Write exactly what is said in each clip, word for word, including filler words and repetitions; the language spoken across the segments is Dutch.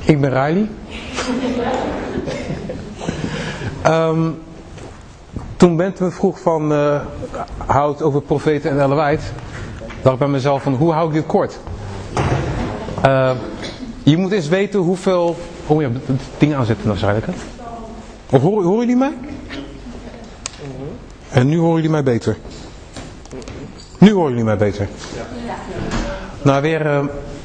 Ik ben Riley. um, toen Bente me vroeg van, uh, hou het over profeten en Ellen White, dacht ik bij mezelf van, hoe hou ik dit kort? Uh, je moet eens weten hoeveel... Oh ja, het ding aanzetten waarschijnlijk. Hè? Of horen, horen jullie mij? En nu horen jullie mij beter. Nu horen jullie mij beter. Nou weer... Uh,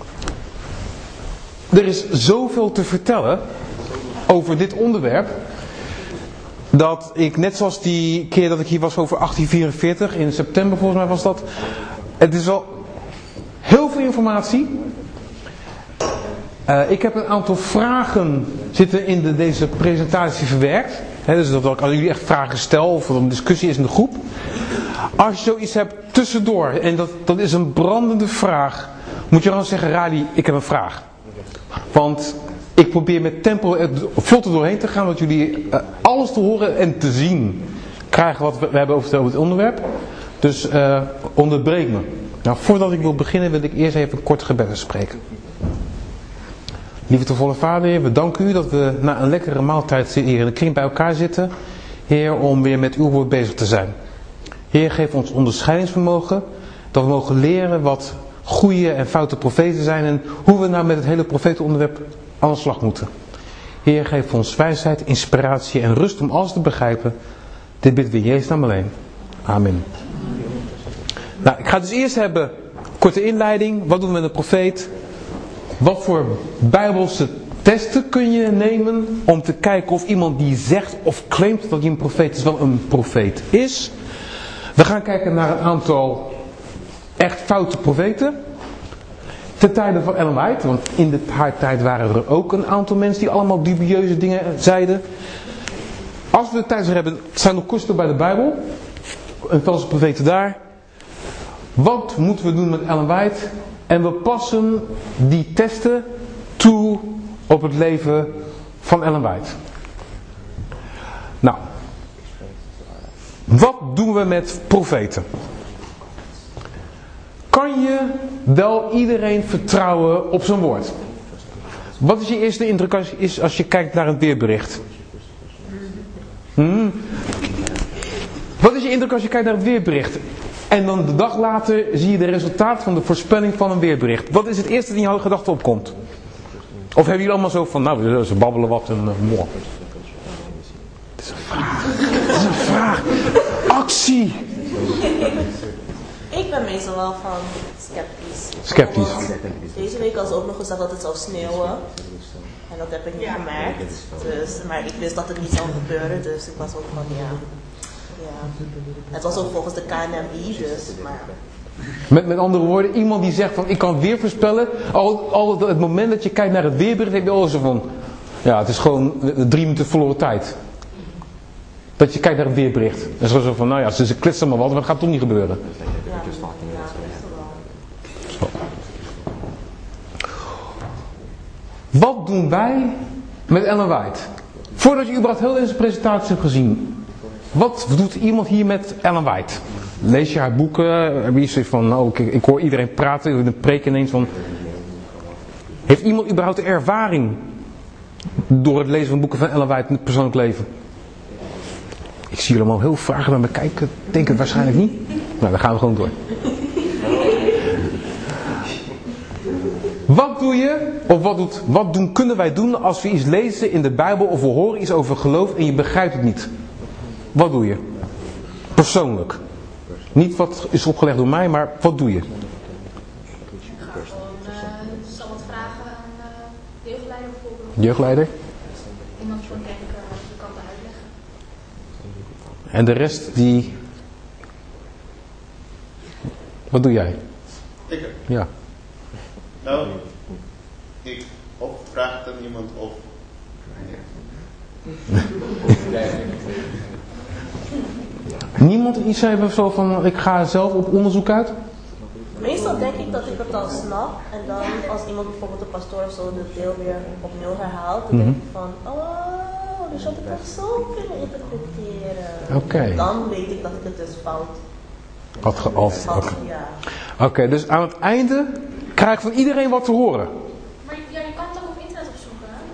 er is zoveel te vertellen over dit onderwerp, dat ik, net zoals die keer dat ik hier was over achttien vierenveertig, in september volgens mij was dat, het is al heel veel informatie. Uh, ik heb een aantal vragen zitten in de, deze presentatie verwerkt. He, dus dat ik aan jullie echt vragen stel of er een discussie is in de groep. Als je zoiets hebt tussendoor, en dat, dat is een brandende vraag, moet je dan zeggen, Radi, ik heb een vraag. Want ik probeer met tempo er vlot er doorheen te gaan, dat jullie uh, alles te horen en te zien krijgen wat we, we hebben over het onderwerp. Dus uh, onderbreek me. Nou, voordat ik wil beginnen wil ik eerst even een kort gebed spreken. Lieve te volle Vader, we danken u dat we na een lekkere maaltijd hier in de kring bij elkaar zitten. Heer, om weer met uw woord bezig te zijn. Heer, geef ons onderscheidingsvermogen, dat we mogen leren wat goede en foute profeten zijn en hoe we nou met het hele profetenonderwerp aan de slag moeten. Heer, geef ons wijsheid, inspiratie en rust om alles te begrijpen. Dit bidden we in Jezus naam alleen. Amen. Nou, ik ga dus eerst hebben, korte inleiding, wat doen we met een profeet? Wat voor bijbelse testen kun je nemen om te kijken of iemand die zegt of claimt dat hij een profeet is, wel een profeet is? We gaan kijken naar een aantal echt foute profeten. Ten tijde van Ellen White, want in de, haar tijd waren er ook een aantal mensen die allemaal dubieuze dingen zeiden. Als we de tijd hebben, zijn nog kosten bij de Bijbel. Een valse profeten daar. Wat moeten we doen met Ellen White? En we passen die testen toe op het leven van Ellen White. Nou, wat doen we met profeten? Kan je wel iedereen vertrouwen op zijn woord? Wat is je eerste indruk als je, als je kijkt naar een weerbericht? Hmm. Wat is je indruk als je kijkt naar het weerbericht? En dan de dag later zie je de resultaat van de voorspelling van een weerbericht. Wat is het eerste dat in jouw gedachten opkomt? Of hebben jullie allemaal zo van, nou, ze babbelen wat en uh, mooi. Het is een vraag. Het is een vraag. Actie. Ik ben meestal wel van sceptisch. Sceptisch. Deze week was ook nog gezegd dat het zou sneeuwen. En dat heb ik niet gemerkt. Dus, maar ik wist dat het niet zou gebeuren. Dus ik was ook van ja. ja. Het was ook volgens de K N M I. Dus, maar... Met, met andere woorden, iemand die zegt van ik kan weer voorspellen. Al, al het moment dat je kijkt naar het weerbericht, heb je al zo van. Ja, het is gewoon drie minuten verloren tijd. Dat je kijkt naar het weerbericht. En is gewoon zo van, nou ja, ze, ze klitsen maar wat, maar het gaat toch niet gebeuren. Ja, ja, Zo. Wat doen wij met Ellen White? Voordat je überhaupt heel deze presentatie hebt gezien. Wat doet iemand hier met Ellen White? Lees je haar boeken? Heb je zoiets van, nou, ik, ik hoor iedereen praten, in een preek ineens van... Heeft iemand überhaupt ervaring door het lezen van boeken van Ellen White in het persoonlijk leven? Ik zie jullie allemaal heel vragen naar me kijken. Denk het waarschijnlijk niet. Nou, dan gaan we gewoon door. Wat doe je, of wat, doet, wat doen, kunnen wij doen als we iets lezen in de Bijbel of we horen iets over geloof en je begrijpt het niet? Wat doe je? Persoonlijk. Niet wat is opgelegd door mij, maar wat doe je? Ik ga gewoon uh, zal wat vragen aan uh, de jeugdleider bijvoorbeeld. Jeugdleider? Iemand van denk ik uh, de kant uitleggen. En de rest die... Wat doe jij? Ik? Ja. Nou, ik of vraag dan iemand of... Niemand iets hebben zo van, ik ga zelf op onderzoek uit? Meestal denk ik dat ik het al snap. En dan als iemand bijvoorbeeld de pastoor of zo het deel weer opnieuw herhaalt. Dan Mm-hmm. denk ik van, oh, dus had ik dat zo kunnen interpreteren. Oké. Okay. Dan weet ik dat ik het dus fout Had ge altijd. had. Oké, Ja. okay, dus aan het einde krijg ik van iedereen wat te horen. Maar ja, je kan het ook op internet opzoeken, hè?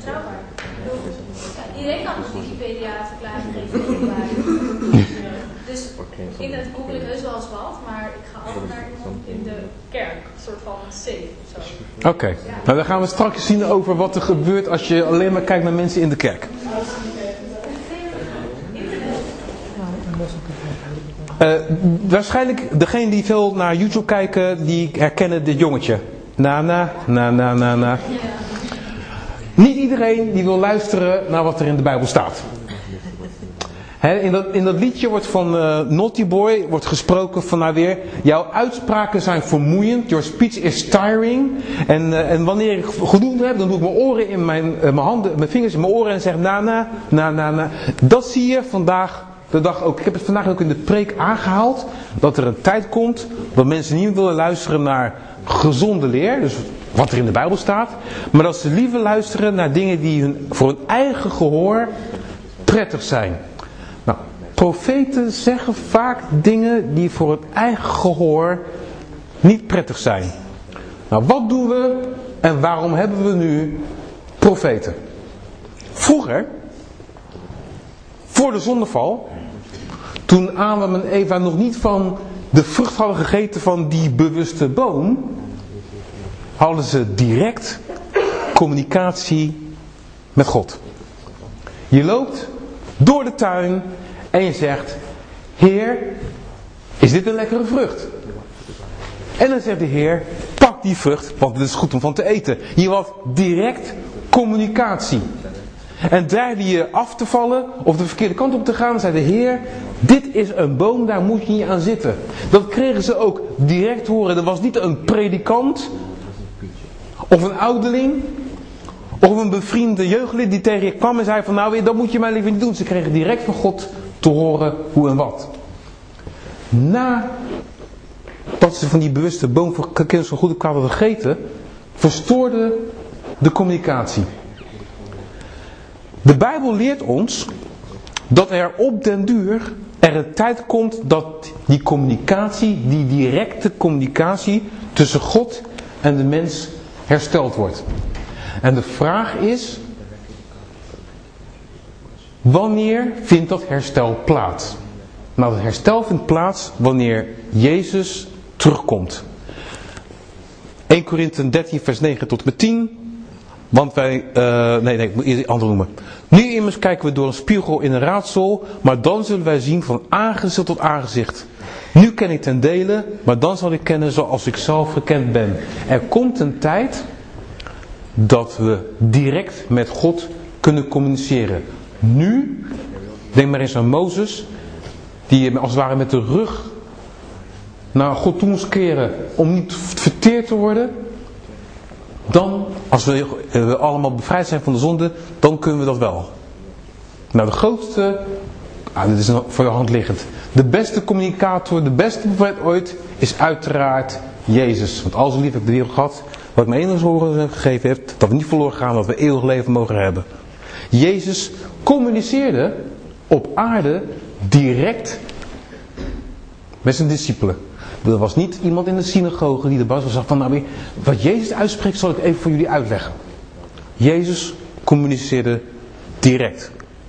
betrouwbaar. Ik bedoel, ja, iedereen kan een Wikipedia-verklaring geven. Dus in het google ik heus wel eens wat, maar ik ga altijd naar iemand in de kerk. Een soort van safe of zo. Oké, okay. ja. Nou dan gaan we straks zien over wat er gebeurt als je alleen maar kijkt naar mensen in de kerk. Uh, waarschijnlijk degene die veel naar YouTube kijken, die herkennen dit jongetje. Na na, na na na na. Niet iedereen die wil luisteren naar wat er in de Bijbel staat. He, in, dat, in dat liedje wordt van uh, Naughty Boy wordt gesproken van nou weer, jouw uitspraken zijn vermoeiend, your speech is tiring. En, uh, en wanneer ik voldoende heb, dan doe ik mijn oren in mijn, uh, mijn handen, mijn vingers in mijn oren en zeg na na, na na na. Dat zie je vandaag de dag ook. Ik heb het vandaag ook in de preek aangehaald, dat er een tijd komt dat mensen niet willen luisteren naar gezonde leer, dus wat er in de Bijbel staat, maar dat ze liever luisteren naar dingen die hun, voor hun eigen gehoor prettig zijn. Nou, profeten zeggen vaak dingen die voor het eigen gehoor niet prettig zijn. Nou, wat doen we en waarom hebben we nu profeten? Vroeger, voor de zondeval, toen Adam en Eva nog niet van de vrucht hadden gegeten van die bewuste boom, hadden ze direct communicatie met God. Je loopt door de tuin en je zegt, Heer, is dit een lekkere vrucht? En dan zegt de Heer, pak die vrucht, want het is goed om van te eten. Je had direct communicatie. En dreigde je af te vallen of de verkeerde kant op te gaan, zei de Heer, dit is een boom, daar moet je niet aan zitten. Dat kregen ze ook direct horen. Er was niet een predikant of een ouderling of een bevriende jeugdlid die tegen je kwam en zei van nou, dat moet je maar liever niet doen. Ze kregen direct van God te horen hoe en wat. Nadat ze van die bewuste boom voor kennis van goed en kwaad hadden gegeten, verstoorde de communicatie. De Bijbel leert ons dat er op den duur er een tijd komt dat die communicatie, die directe communicatie tussen God en de mens hersteld wordt. En de vraag is, wanneer vindt dat herstel plaats? Nou, dat herstel vindt plaats wanneer Jezus terugkomt. Eerste Korinthe dertien vers negen tot en met tien. Want wij, uh, nee, nee, ik moet eerst andere noemen. Nu immers kijken we door een spiegel in een raadsel, maar dan zullen wij zien van aangezicht tot aangezicht. Nu ken ik ten dele, maar dan zal ik kennen zoals ik zelf gekend ben. Er komt een tijd dat we direct met God kunnen communiceren. Nu, denk maar eens aan Mozes, die als het ware met de rug naar God toe moest keren om niet verteerd te worden. Dan, als we, we allemaal bevrijd zijn van de zonde, dan kunnen we dat wel. Nou, de grootste, ah, dit is voor je hand liggend. De beste communicator, de beste profeet ooit, is uiteraard Jezus. Want al zo lief heb ik de wereld gehad, wat ik mijn enige horen gegeven heeft, dat we niet verloren gaan, dat we eeuwig leven mogen hebben. Jezus communiceerde op aarde direct met zijn discipelen. Er was niet iemand in de synagoge die de baas was van, nou, wat Jezus uitspreekt zal ik even voor jullie uitleggen. Jezus communiceerde direct.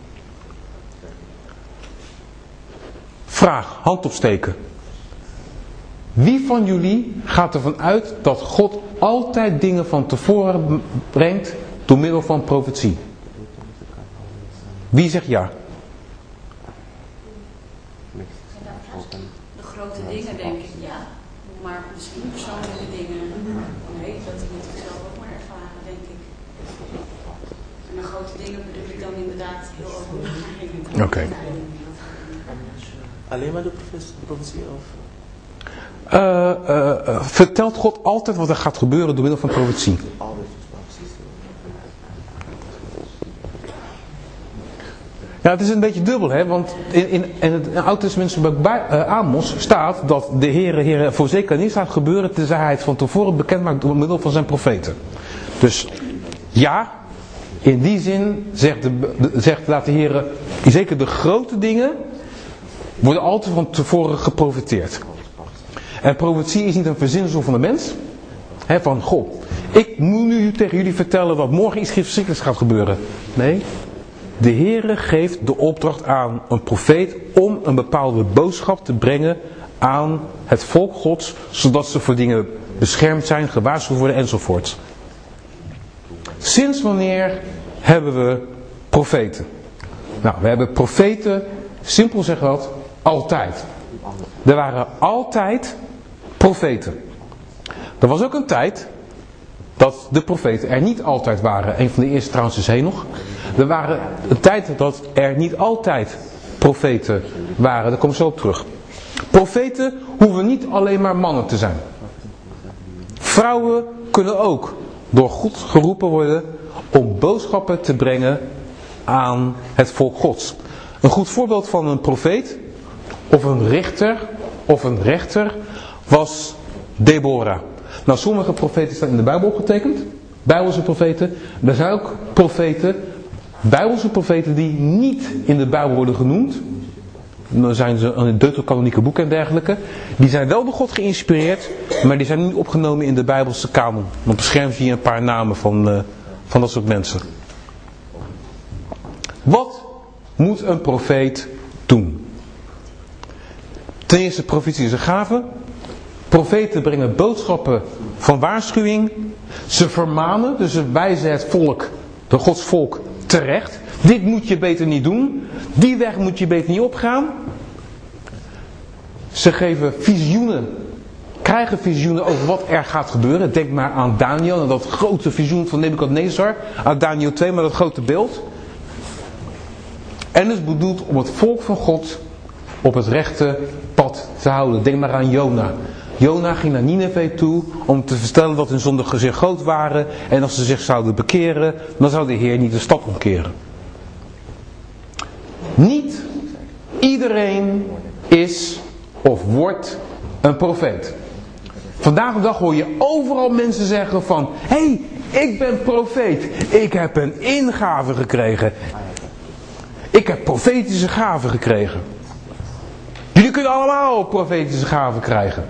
Vraag, hand opsteken. Wie van jullie gaat ervan uit dat God altijd dingen van tevoren brengt door middel van profetie? Wie zegt ja? De grote dingen denk ik ja, maar misschien persoonlijke dingen, nee, dat moet ik zelf ook maar ervaren, denk ik. En de grote dingen bedoel ik dan inderdaad heel open. Oké. Okay. Alleen maar de profetie of? Uh, uh, uh, vertelt God altijd wat er gaat gebeuren door middel van profetie? Ja, het is een beetje dubbel, hè? Want in, in, in het Oude Testament bij uh, Amos staat dat de Heere, Heere voorzeker niet gaat gebeuren tenzij hij het van tevoren bekend maakt door middel van zijn profeten. Dus ja, in die zin zegt, de, de, zegt laat de Heere, zeker de grote dingen worden altijd van tevoren geprofeteerd. En profetie is niet een verzinsel van de mens. He, van, goh, ik moet nu tegen jullie vertellen dat morgen iets verschrikkelijks gaat gebeuren. Nee, de Heere geeft de opdracht aan een profeet om een bepaalde boodschap te brengen aan het volk Gods, zodat ze voor dingen beschermd zijn, gewaarschuwd worden enzovoort. Sinds wanneer hebben we profeten? Nou, we hebben profeten, simpel zeggen wat, altijd. Er waren altijd profeten. Er was ook een tijd dat de profeten er niet altijd waren. Een van de eerste trouwens is Henoch. Er waren een tijd dat er niet altijd profeten waren. Daar kom ik zo op terug. Profeten hoeven niet alleen maar mannen te zijn. Vrouwen kunnen ook door God geroepen worden om boodschappen te brengen aan het volk Gods. Een goed voorbeeld van een profeet of een richter of een rechter was Deborah. Nou, sommige profeten staan in de Bijbel opgetekend. Bijbelse profeten. Er zijn ook profeten, Bijbelse profeten die niet in de Bijbel worden genoemd. Dan zijn ze in deuterocanonieke boeken en dergelijke. Die zijn wel door God geïnspireerd, maar die zijn niet opgenomen in de Bijbelse kanon. Dan bescherm je een paar namen van, uh, van dat soort mensen. Wat moet een profeet doen? Ten eerste, profetie is een gave. Profeten brengen boodschappen van waarschuwing. Ze vermanen, dus ze wijzen het volk, de Gods volk, terecht. Dit moet je beter niet doen. Die weg moet je beter niet opgaan. Ze geven visioenen, krijgen visioenen over wat er gaat gebeuren. Denk maar aan Daniel en dat grote visioen van Nebukadnezar. Aan Daniel twee, maar dat grote beeld. En het is bedoeld om het volk van God op het rechte pad te houden. Denk maar aan Jona. Jona ging naar Nineve toe om te vertellen dat hun zonden zeer groot waren. En als ze zich zouden bekeren, dan zou de Heer niet de stad omkeren. Niet iedereen is of wordt een profeet. Vandaag de dag hoor je overal mensen zeggen van, hé, hey, ik ben profeet. Ik heb een ingave gekregen. Ik heb profetische gaven gekregen. Jullie kunnen allemaal profetische gaven krijgen.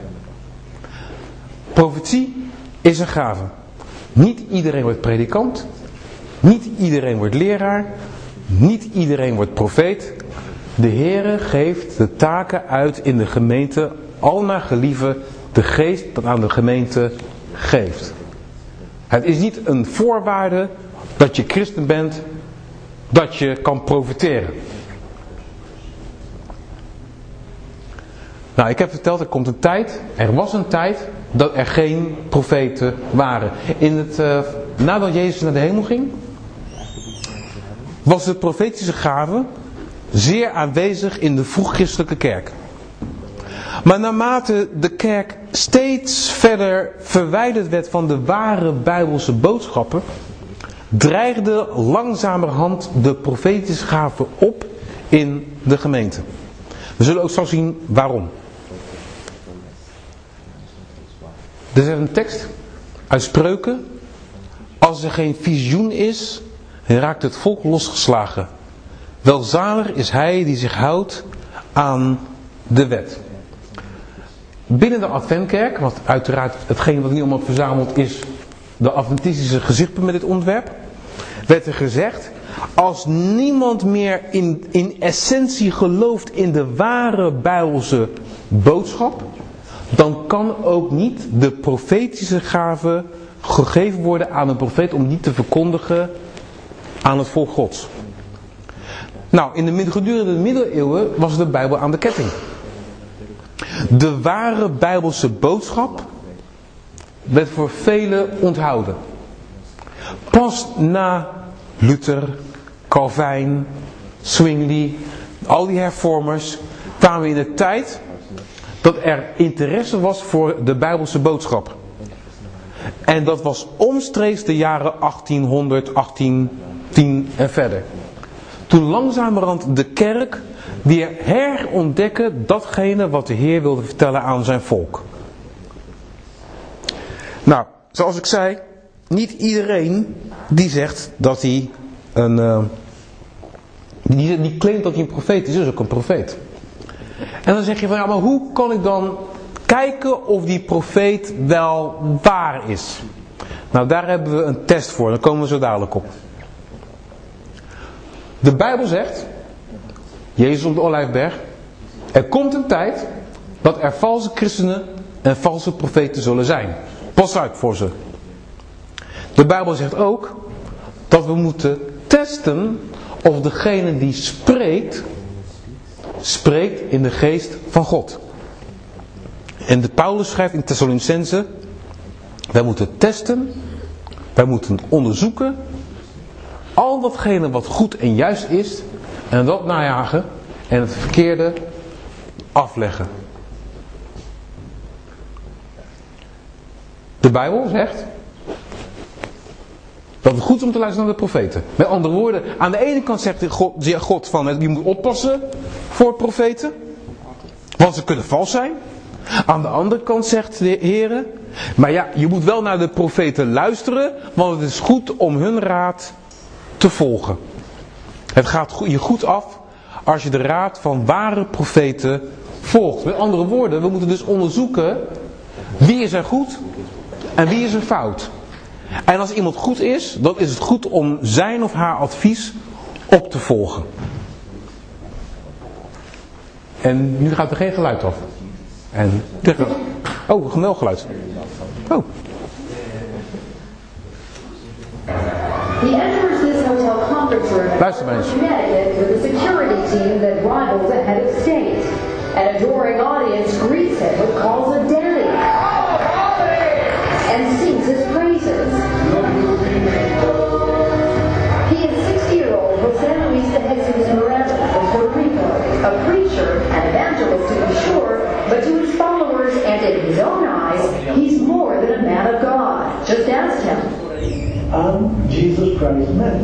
Profetie is een gave. Niet iedereen wordt predikant. Niet iedereen wordt leraar. Niet iedereen wordt profeet. De Heere geeft de taken uit in de gemeente al naar gelieve de geest dat aan de gemeente geeft. Het is niet een voorwaarde dat je christen bent dat je kan profiteren. Nou, ik heb verteld, er komt een tijd, er was een tijd dat er geen profeten waren. In het, uh, nadat Jezus naar de hemel ging, was de profetische gave zeer aanwezig in de vroeg-christelijke kerk. Maar naarmate de kerk steeds verder verwijderd werd van de ware Bijbelse boodschappen, dreigde langzamerhand de profetische gave op in de gemeente. We zullen ook straks zien waarom. Er is een tekst uit Spreuken. Als er geen visioen is, raakt het volk losgeslagen. Welzalig is hij die zich houdt aan de wet. Binnen de Adventkerk, want uiteraard hetgeen wat nu allemaal verzameld is, de adventistische gezichten met dit onderwerp, werd er gezegd, als niemand meer in, in essentie gelooft in de ware Bijbelse boodschap, dan kan ook niet de profetische gave gegeven worden aan een profeet om die te verkondigen aan het volk Gods. Nou, in de gedurende de middeleeuwen was de Bijbel aan de ketting. De ware Bijbelse boodschap werd voor velen onthouden. Pas na Luther, Calvijn, Zwingli, al die hervormers, kwamen we in de tijd dat er interesse was voor de Bijbelse boodschap. En dat was omstreeks de jaren achttienhonderd, achttientien en verder. Toen langzamerhand de kerk weer herontdekken datgene wat de Heer wilde vertellen aan zijn volk. Nou, zoals ik zei, niet iedereen die zegt dat hij een, uh, die, die claimt dat hij een profeet is, is ook een profeet. En dan zeg je van, ja, maar hoe kan ik dan kijken of die profeet wel waar is? Nou, daar hebben we een test voor. Daar komen we zo dadelijk op. De Bijbel zegt, Jezus op de Olijfberg, er komt een tijd dat er valse christenen en valse profeten zullen zijn. Pas uit voor ze. De Bijbel zegt ook dat we moeten testen of degene die spreekt, spreekt in de geest van God. En de Paulus schrijft in Thessalonicense, wij moeten testen, wij moeten onderzoeken, al datgene wat goed en juist is, en dat najagen en het verkeerde afleggen. De Bijbel zegt dat het goed is om te luisteren naar de profeten. Met andere woorden, aan de ene kant zegt God, zegt God van, je moet oppassen voor profeten, want ze kunnen vals zijn. Aan de andere kant zegt de Heer, maar ja, je moet wel naar de profeten luisteren, want het is goed om hun raad te volgen. Het gaat je goed af als je de raad van ware profeten volgt. Met andere woorden, we moeten dus onderzoeken wie is er goed en wie is er fout. En als iemand goed is, dan is het goed om zijn of haar advies op te volgen. En nu gaat er geen geluid af. En tegen... Oh, een geluid. Oh. He enters this hotel conference room Luister maar eens. in Connecticut with a security team that rivals a head of state. An adoring audience greets him with calls of daddy and sings his praises. He is sixty-year-old Jose Luis de Jesus Miranda from Puerto Rico, a preacher, an evangelist to be sure, but to his followers and in his own eyes, he's more than a man of God. Just ask him. I'm Jesus Christ's man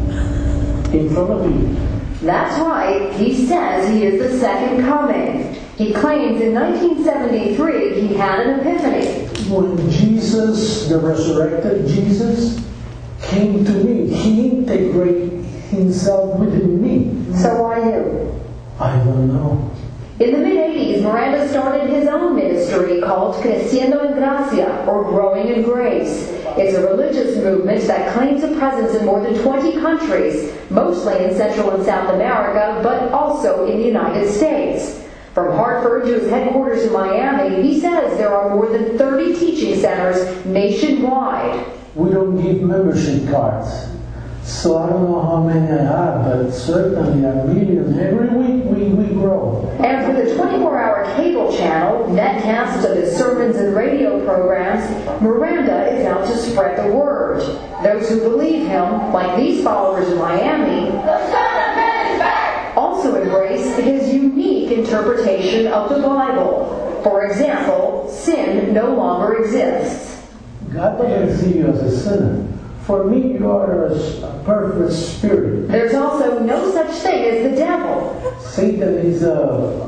in front of you. That's right, he says he is the second coming. He claims in nineteen seventy-three he had an epiphany. When Jesus, the resurrected Jesus, came to me, he integrated himself within me. So why you? I don't know. In the mid-eighties, Miranda started his own ministry called Creciendo en Gracia, or Growing in Grace. It's a religious movement that claims a presence in more than twenty countries, mostly in Central and South America, but also in the United States. From Hartford to his headquarters in Miami, he says there are more than thirty teaching centers nationwide. We don't give membership cards. So I don't know how many I have, but certainly a million. Every week we, we grow. And for the twenty-four hour cable channel, netcasts of his sermons and radio programs, Miranda is out to spread the word. Those who believe him, like these followers in Miami, the Son of Man is back, also embrace his unique interpretation of the Bible. For example, sin no longer exists. God doesn't see you as a sinner. For me, you are a, a perfect spirit. There's also no such thing as the devil. Satan is a,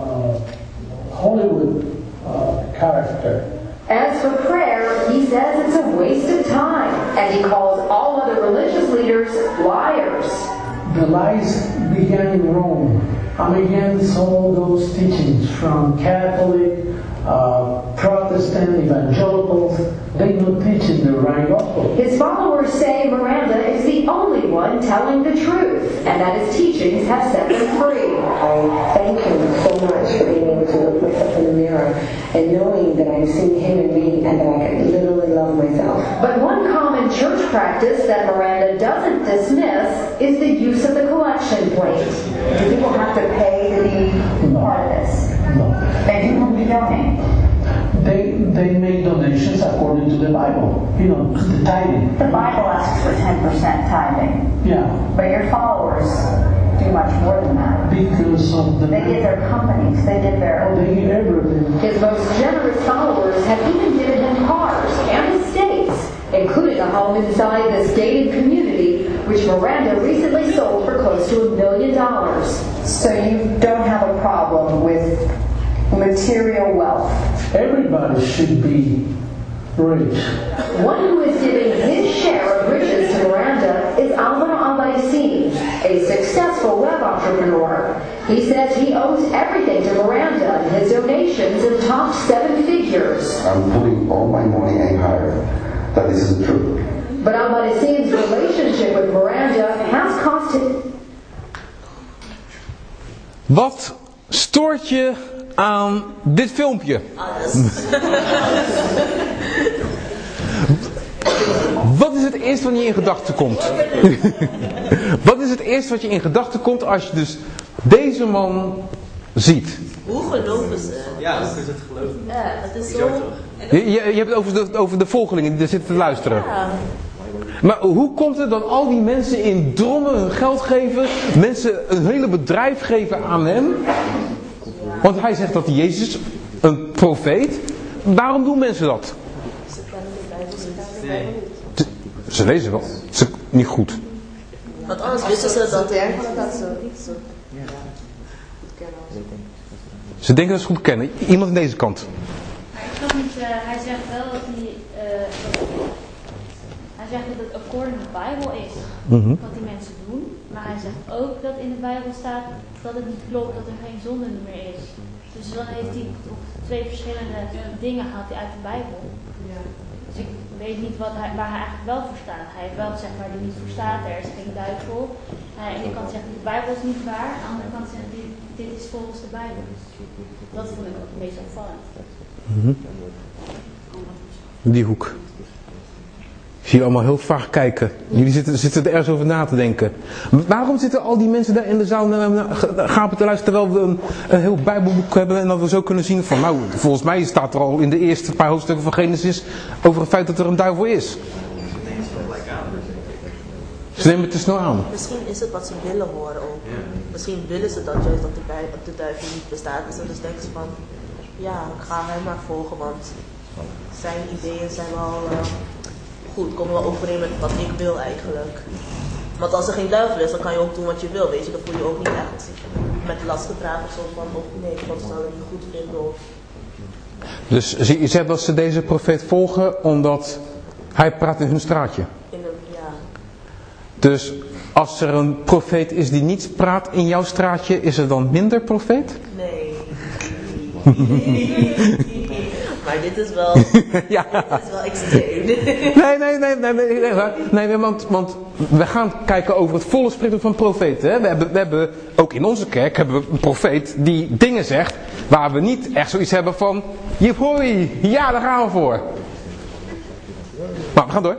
a Hollywood uh, character. As for prayer, he says it's a waste of time, and he calls all other religious leaders liars. The lies began in Rome. I'm against all those teachings from Catholic, uh, Protestant, evangelicals. They don't teach in the right gospel. His followers say Miranda is the only one telling the truth, and that his teachings have set them free. I thank him so much for being able to look myself in the mirror and knowing that I'm seeing him in me and that I can literally love myself. But one common church practice that Miranda doesn't dismiss is the use of the collection plate. Do people have to pay to be No. part of this? No. Then who will be donating? They they make donations according to the Bible. You know, the tithing. The Bible asks for ten percent tithing, Yeah. but your followers do much more than that. Because of the They give their companies, they give their... Oh, they give everything. His most generous followers have even given him cars and estates, including a home inside this gated community, which Miranda recently sold for close to a million dollars. So you don't have a problem with material wealth? Everybody should be rich. One who is giving his share of riches to Miranda is Alvaro Albaicin, a successful web entrepreneur. He says he owes everything to Miranda, and his donations have topped seven figures. I'm putting all my money I hire that this isn't true. But Albarracine's relationship with Miranda has cost him. Wat stoort je aan dit filmpje? Wat is het eerste wat je in gedachten komt? Wat is het eerste wat je in gedachten komt als je dus deze man ziet? Hoe geloven ze? Ja, hoe is het geloven? Ja, het is zo... Je, je, je hebt het over de, over de volgelingen die er zitten te luisteren. Ja. Maar hoe komt het dat al die mensen in drommen hun geld geven, mensen een hele bedrijf geven aan hem? Want hij zegt dat hij Jezus is, een profeet. Waarom doen mensen dat? Ze kennen de Bijbel, ze kennen de Bijbel niet. Ze, ze lezen wel, ze, niet goed. Want anders wisten ze dat... Ze denken dat ze goed kennen. Iemand aan deze kant. Maar ik snap niet, uh, hij zegt wel dat hij, uh, hij zegt dat het according to the Bible is, mm-hmm. wat die mensen doen. Maar hij zegt ook dat in de Bijbel staat dat het niet klopt, dat er geen zonde meer is. Dus dan heeft hij toch twee verschillende dingen gehad uit de Bijbel. Dus ik weet niet wat hij, waar hij eigenlijk wel voor staat. Hij heeft wel gezegd waar hij niet voor staat, er is geen duivel. Hij aan de ene kant zegt de Bijbel is niet waar, aan de andere kant zegt hij dit is volgens de Bijbel. Dat vond ik ook een beetje opvallend. Mm-hmm. Die hoek. Ik zie je allemaal heel vaag kijken. Jullie zitten, zitten er ergens over na te denken. Waarom zitten al die mensen daar in de zaal gapen te luisteren terwijl we een, een heel Bijbelboek hebben en dat we zo kunnen zien van nou, volgens mij staat er al in de eerste paar hoofdstukken van Genesis over het feit dat er een duivel is. Ze nemen het te snel aan. Misschien is het wat ze willen horen ook. Misschien willen ze dat juist dat de, bij, dat de duivel niet bestaat. Dus dan denken ze van, ja, ik ga hem maar volgen, want zijn ideeën zijn wel uh, goed. Komen wel overeen met wat ik wil eigenlijk. Want als er geen duivel is, dan kan je ook doen wat je wil, weet je. Dan voel je ook niet echt met last gedragen of zo van, oh nee, God zal het niet goed vinden. Of... Dus je zegt dat ze deze profeet volgen omdat hij praat in hun straatje. In een, ja. Dus als er een profeet is die niet praat in jouw straatje, is er dan minder profeet? Nee. Maar dit is wel, ja. Dit is wel extreem. Nee, nee, nee, nee, nee, nee, nee, nee want, want we gaan kijken over het volle spectrum van profeten. Hè? We, hebben, we hebben, ook in onze kerk hebben we een profeet die dingen zegt waar we niet echt zoiets hebben van, jip hoi, ja, daar gaan we voor. Maar we gaan door.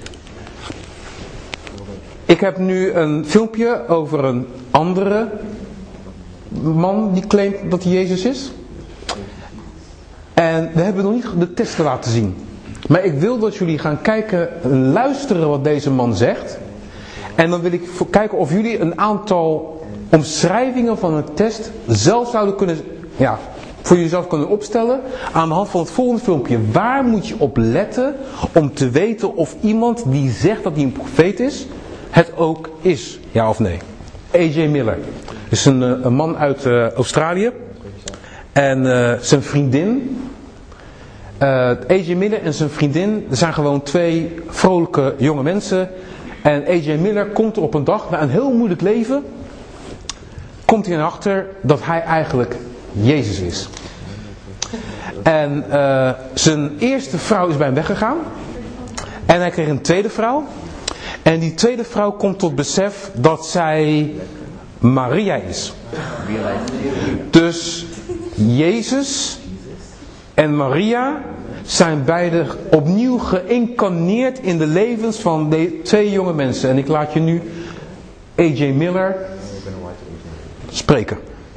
Ik heb nu een filmpje over een andere man die claimt dat hij Jezus is. En we hebben nog niet de testen laten zien. Maar ik wil dat jullie gaan kijken en luisteren wat deze man zegt. En dan wil ik kijken of jullie een aantal omschrijvingen van een test zelf zouden kunnen, ja, voor jezelf kunnen opstellen. Aan de hand van het volgende filmpje. Waar moet je op letten om te weten of iemand die zegt dat hij een profeet is, het ook is, ja of nee? A J Miller is een, een man uit uh, Australië. En uh, zijn vriendin, uh, A J Miller en zijn vriendin zijn gewoon twee vrolijke jonge mensen. En A J Miller komt er op een dag, na een heel moeilijk leven, komt hij erachter dat hij eigenlijk Jezus is. En uh, zijn eerste vrouw is bij hem weggegaan. En hij kreeg een tweede vrouw. En die tweede vrouw komt tot besef dat zij Maria is. Dus Jezus en Maria zijn beide opnieuw geïncarneerd in de levens van de twee jonge mensen. En ik laat je nu A J Miller spreken.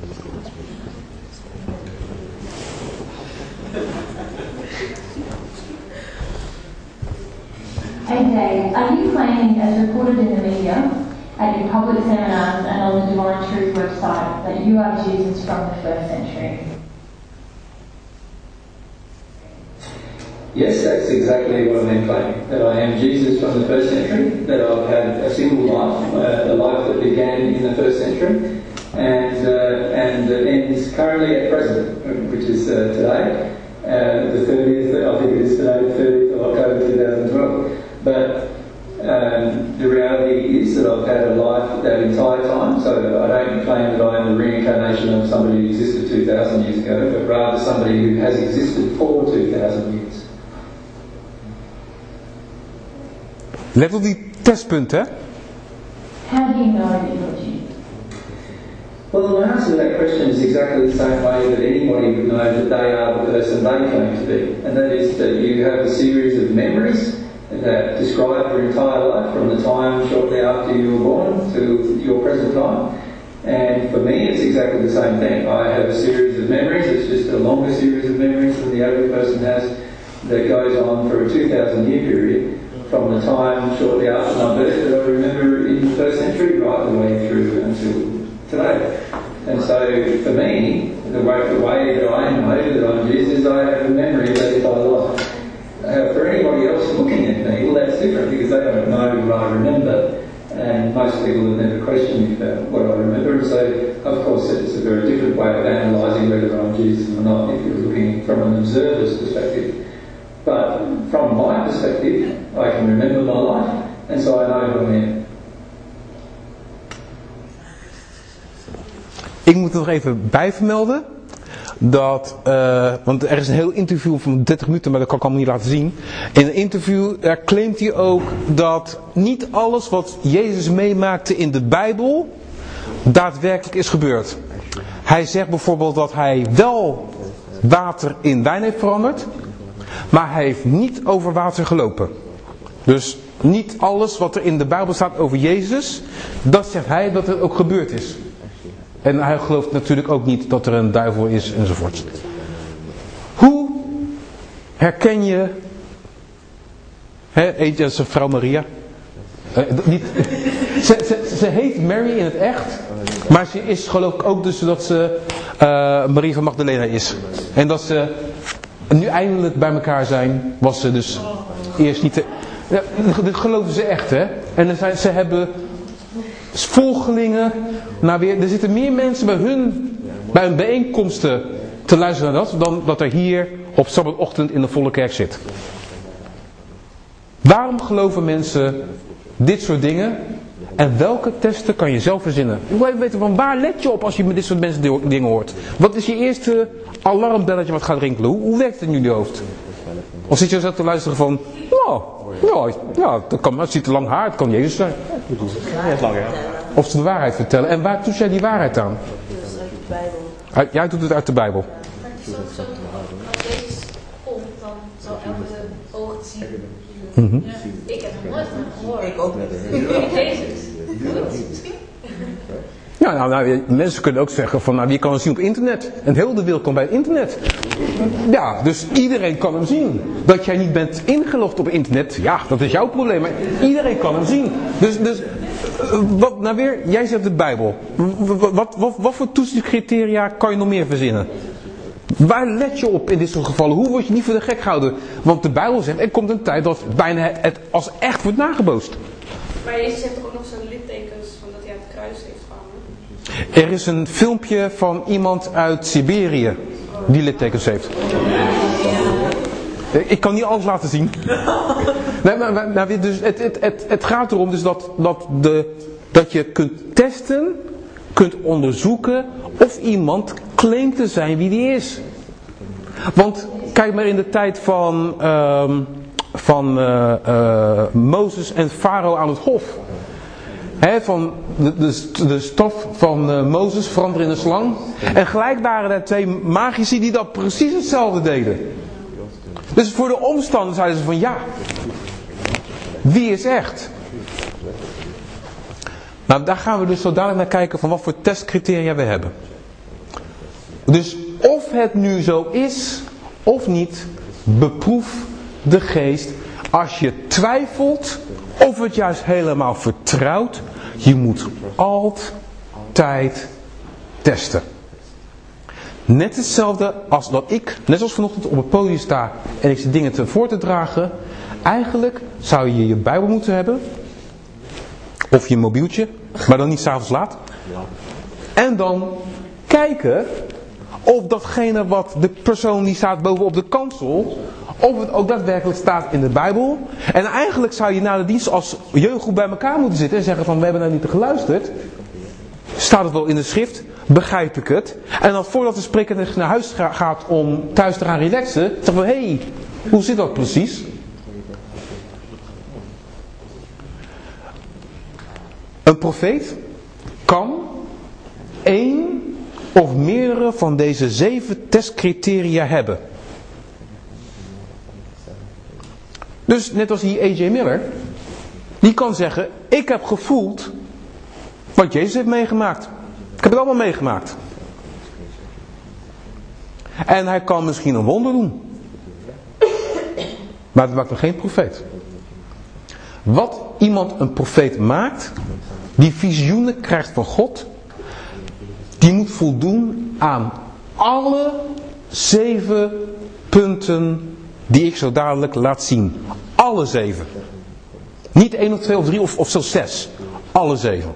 A J, are you claiming, as reported in the media, at your public seminars and on the Divine Truth website, that you are Jesus from the first century? Yes, that's exactly what I'm claiming, that I am Jesus from the first century, that I've had a single life, uh, a life that began in the first century and uh, and uh, ends currently at present, which is uh, today, uh, the thirtieth, I think it is today, the thirtieth of October two thousand twelve. But um, the reality is that I've had a life that entire time, so I don't claim that I am the reincarnation of somebody who existed two thousand years ago, but rather somebody who has existed for two thousand years. Let op die testpunten, hè? How do you know that you're Jesus? Well, the answer to that question is exactly the same way that anybody would know that they are the person they claim to be. And that is that you have a series of memories that describe your entire life from the time shortly after you were born to your present time. And for me, it's exactly the same thing. I have a series of memories. It's just a longer series of memories than the average person has that goes on for a two thousand year period from the time shortly after my birth that I remember in the first century right the way through until today. And so for me, the way, the way that I know that I'm Jesus is I have a memory of that entire life. Uh, for anybody else looking at me, well, that's different because they don't know what I remember. And most people have never questioned me about what I remember. And so, of course, it's a very different way of analysing whether I'm Jesus or not if you're looking from an observer's perspective. But from my perspective, I can remember my life, and so I know who I am. Ik moet er nog even bij vermelden dat, uh, want er is een heel interview van dertig minuten, maar dat kan ik allemaal niet laten zien. In een interview daar claimt hij ook dat niet alles wat Jezus meemaakte in de Bijbel daadwerkelijk is gebeurd. Hij zegt bijvoorbeeld dat hij wel water in wijn heeft veranderd, maar hij heeft niet over water gelopen. Dus niet alles wat er in de Bijbel staat over Jezus, dat zegt hij dat het ook gebeurd is. En hij gelooft natuurlijk ook niet dat er een duivel is enzovoort. Hoe herken je... Hè, eentje is vrouw Maria. Uh, niet, ze, ze, ze heet Mary in het echt. Maar ze is geloof ik ook dus dat ze uh, Maria van Magdalena is. En dat ze nu eindelijk bij elkaar zijn. Was ze dus eerst niet... Te, ja, dat geloven ze echt, hè. En dan zijn, ze hebben... volgelingen, nou weer, er zitten meer mensen bij hun, bij hun bijeenkomsten te luisteren naar dat, dan dat er hier op Sabbatochtend in de volle kerk zit. Waarom geloven mensen dit soort dingen? En welke testen kan je zelf verzinnen? Ik wil even weten, van waar let je op als je met dit soort mensen dingen hoort? Wat is je eerste alarmbelletje wat gaat rinkelen? Hoe, hoe werkt het in jullie hoofd? Of zit je zo te luisteren van, nou, ja, ja, dat kan, het ziet er lang haar, het kan Jezus zijn. Of ze de waarheid vertellen. En waar toets jij die waarheid aan? Dus uit de Bijbel. Uit, jij doet het uit de Bijbel. Maar het is ook zo, als Jezus komt, dan zal elke oog het zien. Mm-hmm. Ja, ik heb nog nooit van gehoord. Ik ook niet. Jezus. Goed, misschien. Ja, nou, nou, mensen kunnen ook zeggen van, nou, wie kan hem zien op internet? En heel de wereld kan bij het internet. Ja, dus iedereen kan hem zien. Dat jij niet bent ingelogd op internet, ja, dat is jouw probleem. Maar iedereen kan hem zien. Dus, dus wat, nou weer, jij zegt de Bijbel. Wat, wat, wat, wat voor toetsingscriteria kan je nog meer verzinnen? Waar let je op in dit soort gevallen? Hoe word je niet voor de gek gehouden? Want de Bijbel zegt, er komt een tijd dat bijna het als echt wordt nagebootst. Maar Jezus heeft toch ook nog zijn littekens van dat hij aan het kruis heeft gehangen? Er is een filmpje van iemand uit Siberië die littekens heeft. Ik kan niet alles laten zien. Nee, maar, maar, nou, dus het, het, het, het gaat erom dus dat, dat, de, dat je kunt testen, kunt onderzoeken of iemand claimt te zijn wie die is. Want kijk maar in de tijd van, uh, van uh, uh, Mozes en Farao aan het hof. He, van de, de, de stof van uh, Mozes veranderen in een slang. En gelijk waren er twee magici die dat precies hetzelfde deden. Dus voor de omstanders zeiden ze van ja, wie is echt? Nou, daar gaan we dus zo dadelijk naar kijken van wat voor testcriteria we hebben. Dus of het nu zo is of niet, beproef de geest. Als je twijfelt of het juist helemaal vertrouwt, je moet altijd testen. Net hetzelfde als dat ik, net zoals vanochtend op het podium sta en ik zit dingen te voor te dragen. Eigenlijk zou je je Bijbel moeten hebben. Of je mobieltje, maar dan niet 's avonds laat. En dan kijken of datgene wat de persoon die staat bovenop de kansel, of het ook daadwerkelijk staat in de Bijbel. En eigenlijk zou je na de dienst als jeugdgroep bij elkaar moeten zitten en zeggen van we hebben nou niet geluisterd. Staat het wel in de schrift? Begrijp ik het? En dan voordat de spreker naar huis gaat om thuis te gaan relaxen, zeggen we hé, hey, hoe zit dat precies? Een profeet kan één of meerdere van deze zeven testcriteria hebben. Dus net als die A J Miller, die kan zeggen, ik heb gevoeld wat Jezus heeft meegemaakt. Ik heb het allemaal meegemaakt. En hij kan misschien een wonder doen. Maar dat maakt hem geen profeet. Wat iemand een profeet maakt, die visioenen krijgt van God, die moet voldoen aan alle zeven punten die ik zo dadelijk laat zien. Alle zeven. Niet één of twee of drie of, of zelfs zes. Alle zeven.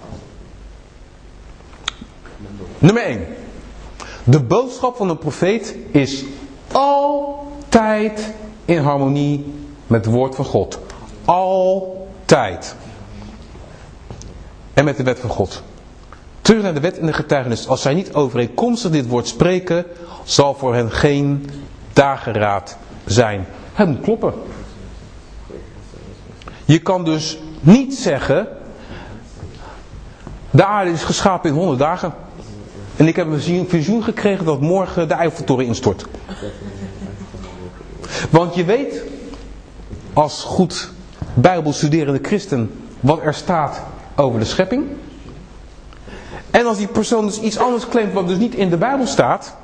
Nummer één. De boodschap van een profeet is altijd in harmonie met het woord van God. Altijd. En met de wet van God. Terug naar de wet en de getuigenis. Als zij niet overeenkomstig dit woord spreken, zal voor hen geen dageraad zijn. Het moet kloppen. Je kan dus niet zeggen, de aarde is geschapen in honderd dagen. En ik heb een visioen gekregen dat morgen de Eiffeltoren instort. Want je weet, als goed bijbelstuderende christen, wat er staat over de schepping. En als die persoon dus iets anders claimt wat dus niet in de Bijbel staat,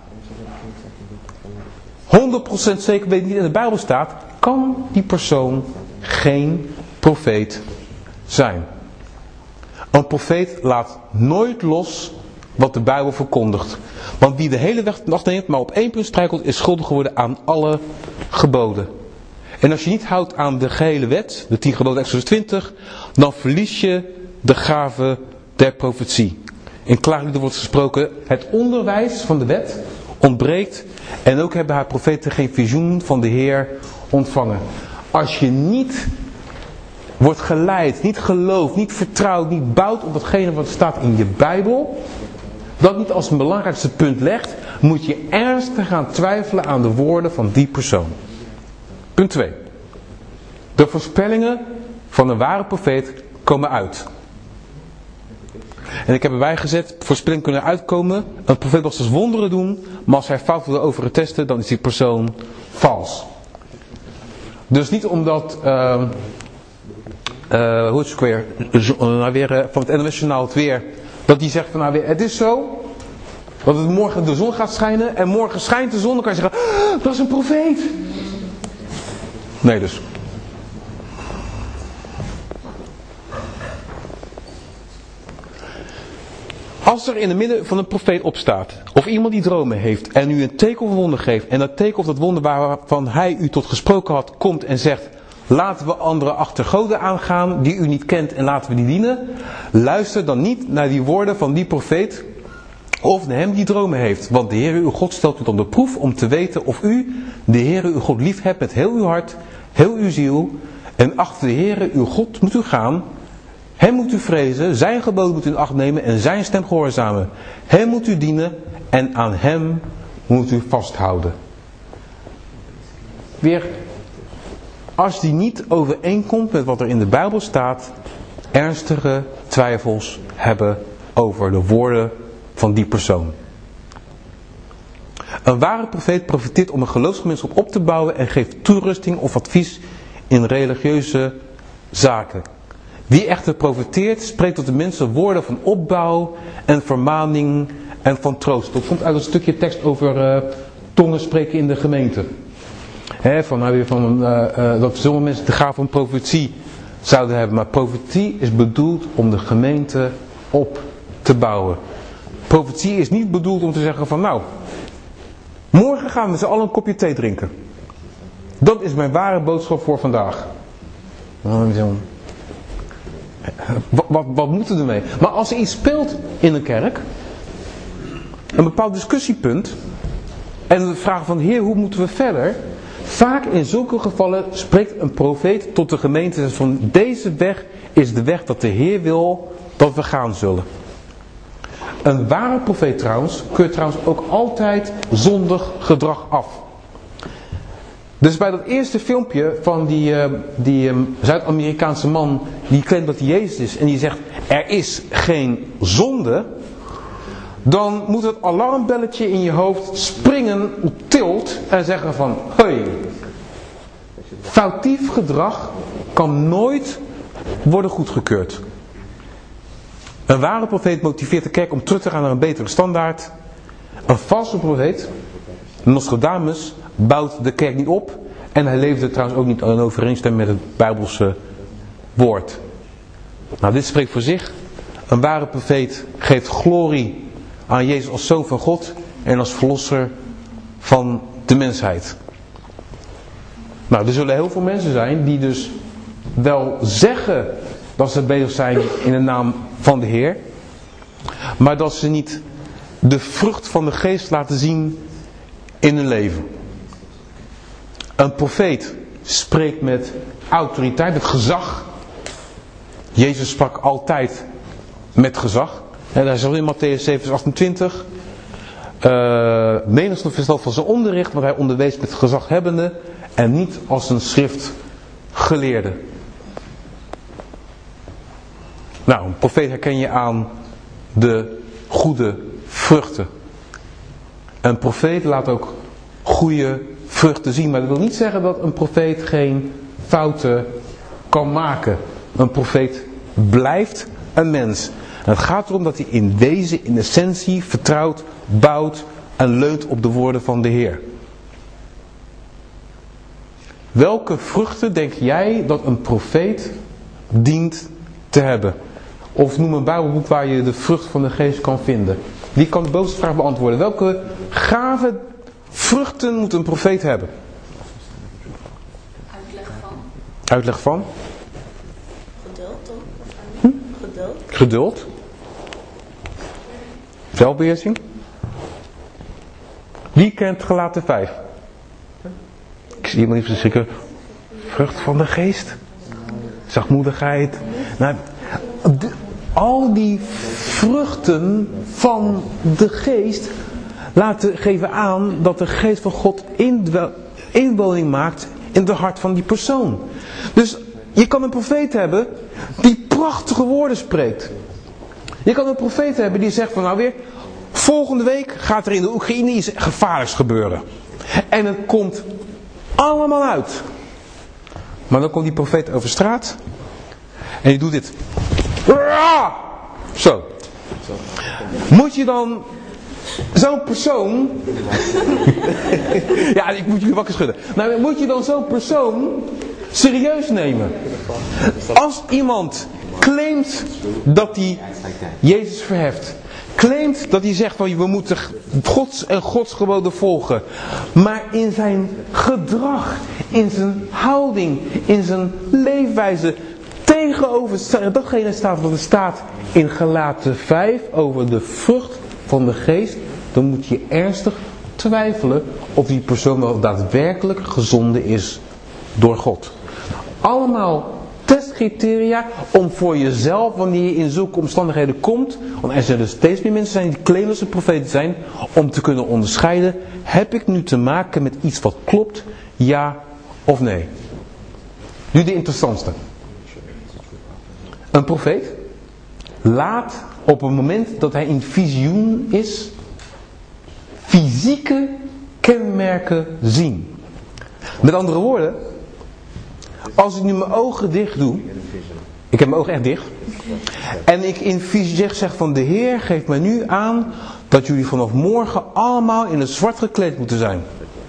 honderd procent zeker weet niet in de Bijbel staat, kan die persoon geen profeet zijn. Een profeet laat nooit los wat de Bijbel verkondigt. Want wie de hele weg nacht neemt, maar op één punt struikelt, is schuldig geworden aan alle geboden. En als je niet houdt aan de gehele wet, de tien geboden Exodus twintig, dan verlies je de gave der profetie. In Klaagliederen wordt gesproken, het onderwijs van de wet ontbreekt en ook hebben haar profeten geen visioen van de Heer ontvangen. Als je niet wordt geleid, niet gelooft, niet vertrouwt, niet bouwt op datgene wat staat in je Bijbel, dat niet als een belangrijkste punt legt, moet je ernstig gaan twijfelen aan de woorden van die persoon. Punt twee. De voorspellingen van een ware profeet komen uit. En ik heb erbij gezet, voorspellingen kunnen uitkomen. Een profeet mag dus wonderen doen, maar als hij fout wil over het testen, dan is die persoon vals. Dus niet omdat, uh, uh, hoe is het weer, nou weer uh, van het N O S Journaal het weer, dat die zegt van nou weer, het is zo, dat het morgen de zon gaat schijnen en morgen schijnt de zon, dan kan je zeggen, ah, dat is een profeet. Nee dus. Als er in het midden van een profeet opstaat, of iemand die dromen heeft en u een teken of een wonder geeft, en dat teken of dat wonder waarvan hij u tot gesproken had, komt en zegt, laten we andere achtergoden aangaan die u niet kent en laten we die dienen, luister dan niet naar die woorden van die profeet of naar hem die dromen heeft. Want de Heere uw God stelt u onder proef om te weten of u de Heere uw God lief hebt met heel uw hart, heel uw ziel, en achter de Heere uw God moet u gaan. Hem moet u vrezen, zijn geboden moet u in acht nemen en zijn stem gehoorzamen. Hem moet u dienen en aan hem moet u vasthouden. Weer, als die niet overeenkomt met wat er in de Bijbel staat, ernstige twijfels hebben over de woorden van die persoon. Een ware profeet profeteert om een geloofsgemeenschap op te bouwen en geeft toerusting of advies in religieuze zaken. Wie echter profeteert, spreekt tot de mensen woorden van opbouw en vermaning en van troost. Dat komt uit een stukje tekst over uh, tongen spreken in de gemeente. He, van, nou weer van, uh, uh, dat sommige mensen de gave van profetie zouden hebben. Maar profetie is bedoeld om de gemeente op te bouwen. Profetie is niet bedoeld om te zeggen van nou, morgen gaan we met z'n allen een kopje thee drinken. Dat is mijn ware boodschap voor vandaag. Wat, wat, wat moeten we ermee? Maar als er iets speelt in een kerk, een bepaald discussiepunt, en we vragen van Heer, hoe moeten we verder? Vaak in zulke gevallen spreekt een profeet tot de gemeente van deze weg is de weg dat de Heer wil dat we gaan zullen. Een ware profeet trouwens keurt trouwens ook altijd zondig gedrag af. Dus bij dat eerste filmpje van die, uh, die um, Zuid-Amerikaanse man die claimt dat hij Jezus is en die zegt er is geen zonde, dan moet het alarmbelletje in je hoofd springen op tilt en zeggen van hoi, foutief gedrag kan nooit worden goedgekeurd. Een ware profeet motiveert de kerk om terug te gaan naar een betere standaard. Een valse profeet, Nostradamus, bouwt de kerk niet op. En hij leefde trouwens ook niet in overeenstemming met het Bijbelse woord. Nou, dit spreekt voor zich. Een ware profeet geeft glorie aan Jezus als Zoon van God en als verlosser van de mensheid. Nou, er zullen heel veel mensen zijn die dus wel zeggen dat ze bezig zijn in de naam van de Heer, maar dat ze niet de vrucht van de geest laten zien in hun leven. Een profeet spreekt met autoriteit, met gezag. Jezus sprak altijd met gezag. En daar zegt in Matthäus zeven vers achtentwintig. Uh, menigste verstand van zijn onderricht, want hij onderwees met gezaghebbende en niet als een schriftgeleerde. Nou, een profeet herken je aan de goede vruchten. Een profeet laat ook goede vruchten zien. Maar dat wil niet zeggen dat een profeet geen fouten kan maken. Een profeet blijft een mens. En het gaat erom dat hij in wezen, in essentie, vertrouwt, bouwt en leunt op de woorden van de Heer. Welke vruchten denk jij dat een profeet dient te hebben? Of noem een Bijbelboek waar je de vrucht van de geest kan vinden. Wie kan de bovenste vraag beantwoorden? Welke gave vruchten moet een profeet hebben? Uitleg van. Uitleg van? Geduld, toch? Hm? Geduld. Geduld. Zelfbeheersing. Wie kent Galaten vijf? Ik zie iemand even schrikken. Vrucht van de geest. Zachtmoedigheid. Nou, de, al die vruchten van de geest laten geven aan dat de geest van God inwoning maakt in het hart van die persoon. Dus je kan een profeet hebben die prachtige woorden spreekt. Je kan een profeet hebben die zegt van nou weer, volgende week gaat er in de Oekraïne iets gevaarlijks gebeuren. En het komt allemaal uit. Maar dan komt die profeet over straat en die doet dit. Zo. Moet je dan zo'n persoon... ja, ik moet jullie wakker schudden. Nou, moet je dan zo'n persoon serieus nemen? Als iemand claimt dat hij Jezus verheft, claimt dat hij zegt van we moeten Gods en Gods geboden volgen, maar in zijn gedrag, in zijn houding, in zijn leefwijze tegenover datgene staat wat er staat in Galaten vijf over de vrucht van de geest, dan moet je ernstig twijfelen of die persoon wel daadwerkelijk gezonden is door God. Allemaal testcriteria om voor jezelf, wanneer je in zulke omstandigheden komt, want er zullen steeds meer mensen zijn die claimen dat ze profeten zijn, om te kunnen onderscheiden, heb ik nu te maken met iets wat klopt, ja of nee. Nu de interessantste. Een profeet laat op het moment dat hij in visioen is, fysieke kenmerken zien. Met andere woorden, als ik nu mijn ogen dicht doe, ik heb mijn ogen echt dicht, en ik in visie zeg van de Heer geeft mij nu aan dat jullie vanaf morgen allemaal in het zwart gekleed moeten zijn.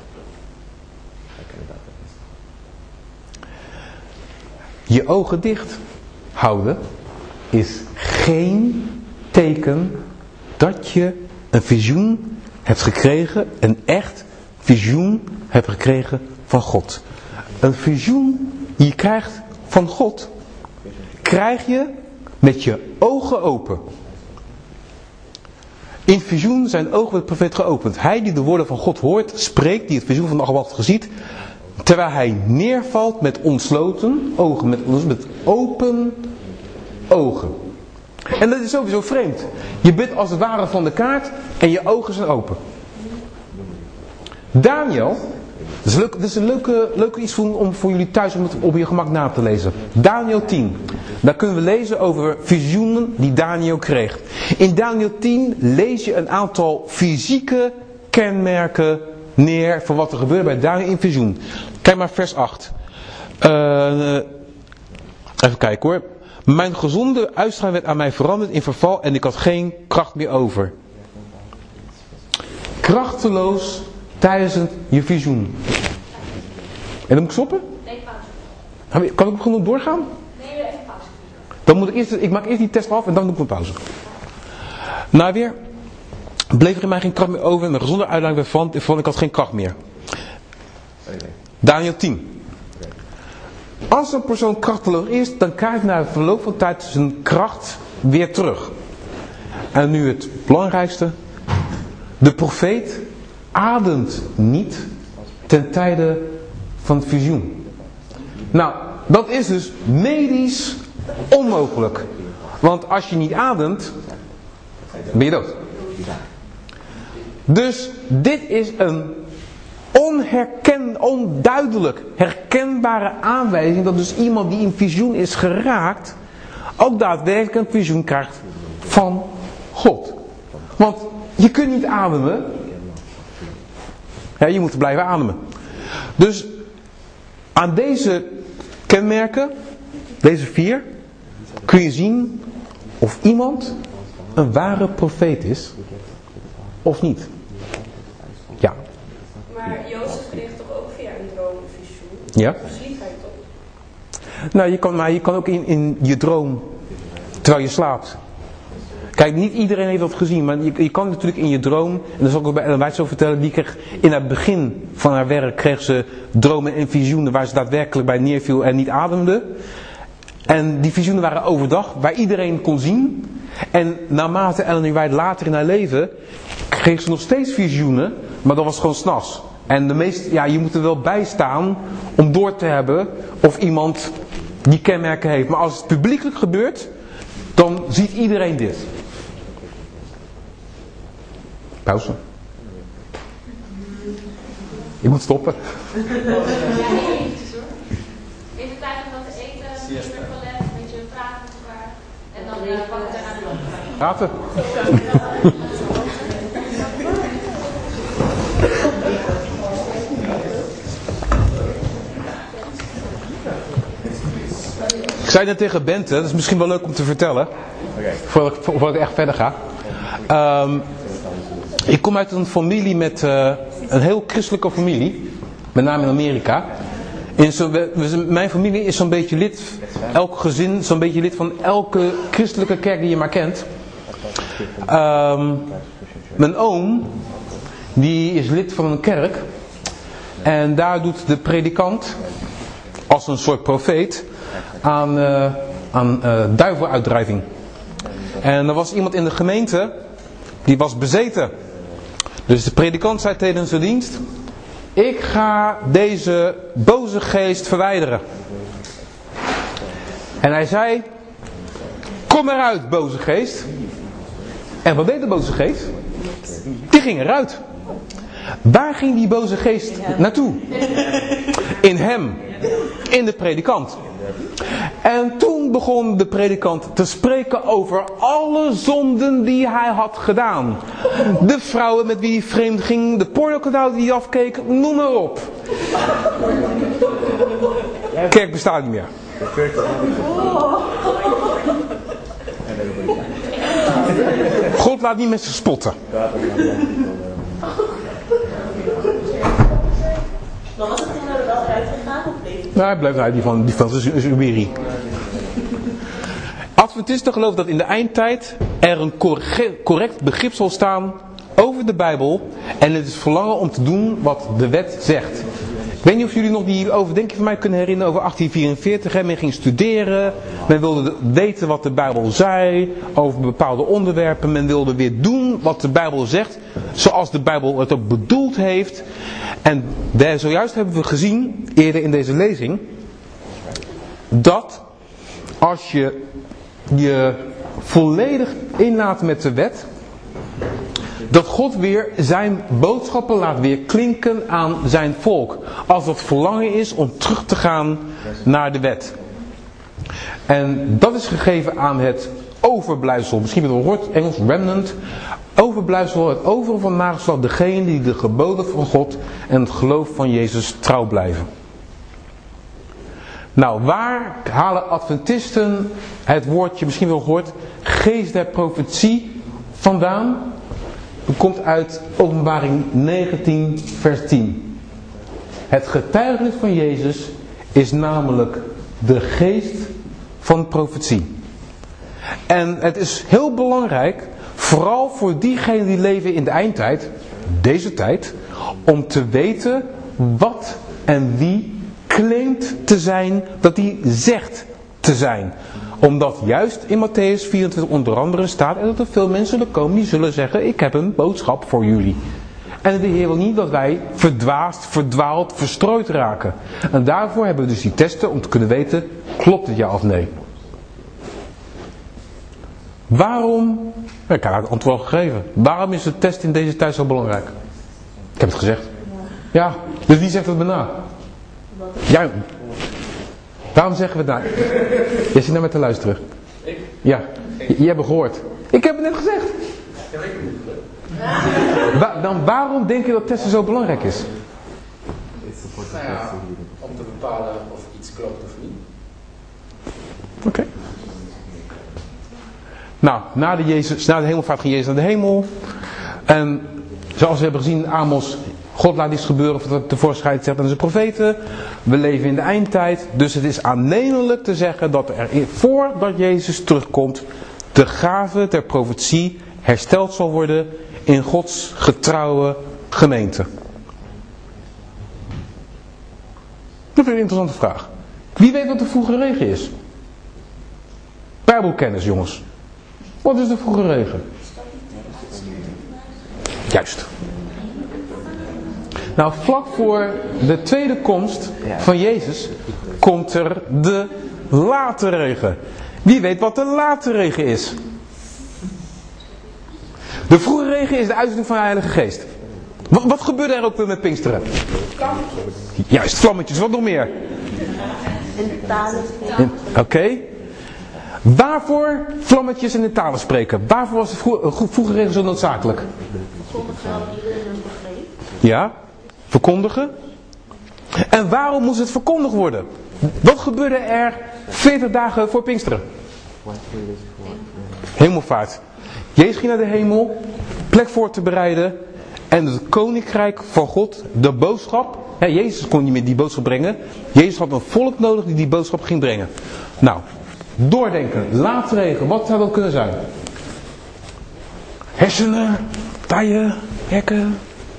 Je ogen dicht houden is geen teken dat je een visioen hebt gekregen, een echt visioen hebt gekregen van God. Een visioen die je krijgt van God, krijg je met je ogen open. In visioen zijn de ogen van de profeet geopend. Hij die de woorden van God hoort, spreekt, die het visioen van de Almachtige ziet, terwijl hij neervalt met ontsloten ogen, met, met open ogen. En dat is sowieso vreemd. Je bent als het ware van de kaart en je ogen zijn open. Daniel is, leuk, dat is een leuke, leuke iets voor, om voor jullie thuis om het op je gemak na te lezen. Daniel tien. Daar kunnen we lezen over visioenen die Daniel kreeg. In Daniel tien lees je een aantal fysieke kenmerken neer van wat er gebeurde bij Daniel in visioen. Kijk maar vers acht. Uh, even kijken hoor. Mijn gezonde uitstraling werd aan mij veranderd in verval en ik had geen kracht meer over. Krachteloos tijdens je visioen. En dan moet ik stoppen? Nee, pauze. Kan ik gewoon doorgaan? Nee, even pauze. Dan moet ik eerst, ik maak eerst die test af en dan doe ik een pauze. Nou weer. Bleef er in mij geen kracht meer over en mijn gezonde uitstraling werd veranderd en ik had geen kracht meer. Daniel tien. Als een persoon krachteloos is, dan krijgt hij na verloop van tijd zijn kracht weer terug. En nu het belangrijkste. De profeet ademt niet ten tijde van het visioen. Nou, dat is dus medisch onmogelijk. Want als je niet ademt, ben je dood. Dus dit is een onherken, onduidelijk herkenbare aanwijzing dat dus iemand die in visioen is geraakt ook daadwerkelijk een visioen krijgt van God. Want je kunt niet ademen. Ja, je moet blijven ademen. Dus aan deze kenmerken, deze vier, kun je zien of iemand een ware profeet is of niet. Ja. Maar Jozef kreeg toch ook via een droom een visioen? Ja. Of sliep hij toch? Nou, je kan, maar je kan ook in, in je droom, terwijl je slaapt. Kijk, niet iedereen heeft dat gezien, maar je, je kan natuurlijk in je droom, en dat zal ik ook bij Ellen White zo vertellen, die kreeg in het begin van haar werk kreeg ze dromen en visioenen waar ze daadwerkelijk bij neerviel en niet ademde. En die visioenen waren overdag, waar iedereen kon zien. En naarmate Ellen White later in haar leven, kreeg ze nog steeds visioenen, maar dat was gewoon 's nachts. En de meeste, ja, je moet er wel bij staan om door te hebben of iemand die kenmerken heeft. Maar als het publiekelijk gebeurt, dan ziet iedereen dit. Pauze. Je moet stoppen. Ja, eventjes hoor. Even tijd om wat te eten, een beetje met toilet, een beetje praten met elkaar. En dan uh, pak ik daarna de loop. Praten. Ik zei net tegen Bente, dat is misschien wel leuk om te vertellen, okay. voordat, ik, voordat ik echt verder ga. Um, ik kom uit een familie met uh, een heel christelijke familie, met name in Amerika. In zo, we, we, mijn familie is zo'n beetje lid, elk gezin zo'n beetje lid van elke christelijke kerk die je maar kent. Um, mijn oom, die is lid van een kerk en daar doet de predikant, als een soort profeet, aan, uh, aan uh, duiveluitdrijving. En er was iemand in de gemeente die was bezeten. Dus de predikant zei tijdens de dienst: ik ga deze boze geest verwijderen. En hij zei: kom eruit, boze geest. En wat deed de boze geest? Die ging eruit. Waar ging die boze geest naartoe? In hem. In de predikant. En toen begon de predikant te spreken over alle zonden die hij had gedaan. De vrouwen met wie hij vreemd ging, de pornokanaal die hij afkeek, noem maar op. Kerk bestaat niet meer. God laat niet mensen spotten. Maar was het toen er wel uitgegaan of bleef het? Nou, hij blijft uit die van die van Zubiri. Adventisten geloven dat in de eindtijd er een correct begrip zal staan over de Bijbel. En het is verlangen om te doen wat de wet zegt. Ik weet niet of jullie nog die overdenking van mij kunnen herinneren over achttien vierenveertig. Hè? Men ging studeren. Men wilde weten wat de Bijbel zei over bepaalde onderwerpen. Men wilde weer doen wat de Bijbel zegt. Zoals de Bijbel het ook bedoeld heeft. En daar zojuist hebben we gezien, eerder in deze lezing, dat als je je volledig inlaat met de wet, dat God weer zijn boodschappen laat weer klinken aan zijn volk. Als dat verlangen is om terug te gaan naar de wet. En dat is gegeven aan het overblijfsel. Misschien hebben we het gehoord, Engels remnant. Overblijfsel, het over van nageslacht. Degene die de geboden van God en het geloof van Jezus trouw blijven. Nou, waar halen Adventisten het woordje, misschien wel gehoord, geest der profetie vandaan? Het komt uit Openbaring negentien vers tien. Het getuigenis van Jezus is namelijk de geest van profetie. En het is heel belangrijk, vooral voor diegenen die leven in de eindtijd, deze tijd, om te weten wat en wie claimt te zijn dat hij zegt te zijn. Omdat juist in Matthäus vierentwintig onder andere staat en dat er veel mensen zullen komen die zullen zeggen, ik heb een boodschap voor jullie. En de Heer wil niet dat wij verdwaasd, verdwaald, verstrooid raken. En daarvoor hebben we dus die testen om te kunnen weten, klopt het ja of nee. Waarom, ik heb het antwoord gegeven, waarom is de test in deze tijd zo belangrijk? Ik heb het gezegd. Ja, dus wie zegt het me na? Jij. Waarom zeggen we het nou? Jij zit naar mij te luisteren. Ik? Ja, J- jij hebt het gehoord. Ik heb het net gezegd. Ja, ik heb het gehoord. Wa- dan waarom denk je dat testen zo belangrijk is? Nou ja, om te bepalen of iets klopt of niet. Oké. Okay. Nou, na de, Jezus, na de hemelvaart ging Jezus naar de hemel. En zoals we hebben gezien in Amos, God laat iets gebeuren wat tevoorschijn zegt aan zijn profeten. We leven in de eindtijd. Dus het is aannemelijk te zeggen dat er voordat Jezus terugkomt, de gave der profetie hersteld zal worden in Gods getrouwe gemeente. Dat vind ik een interessante vraag. Wie weet wat de vroege regen is? Bijbelkennis, jongens. Wat is de vroege regen? Juist. Nou, vlak voor de tweede komst van Jezus komt er de late regen. Wie weet wat de late regen is? De vroege regen is de uitzending van de Heilige Geest. Wat, wat gebeurde er ook weer met Pinksteren? Juist, vlammetjes. Wat nog meer? In de talen. Oké. Okay. Waarvoor vlammetjes in de talen spreken? Waarvoor was de vroege, vroege regen zo noodzakelijk? Ja, verkondigen. En waarom moest het verkondigd worden? Wat gebeurde er veertig dagen voor Pinksteren? Hemelvaart. Jezus ging naar de hemel, plek voor te bereiden. En het koninkrijk van God, de boodschap. Hè, Jezus kon niet meer die boodschap brengen. Jezus had een volk nodig die die boodschap ging brengen. Nou, doordenken, late regen, wat zou dat kunnen zijn? Hersenen, taien, hekken.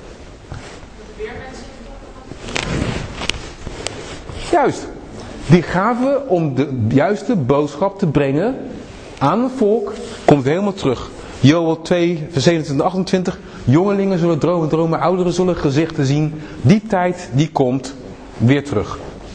Juist. Die gave om de juiste boodschap te brengen aan het volk komt helemaal terug. Joel twee, vers zevenentwintig en achtentwintig. Jongelingen zullen dromen, dromen, ouderen zullen gezichten zien. Die tijd die komt weer terug.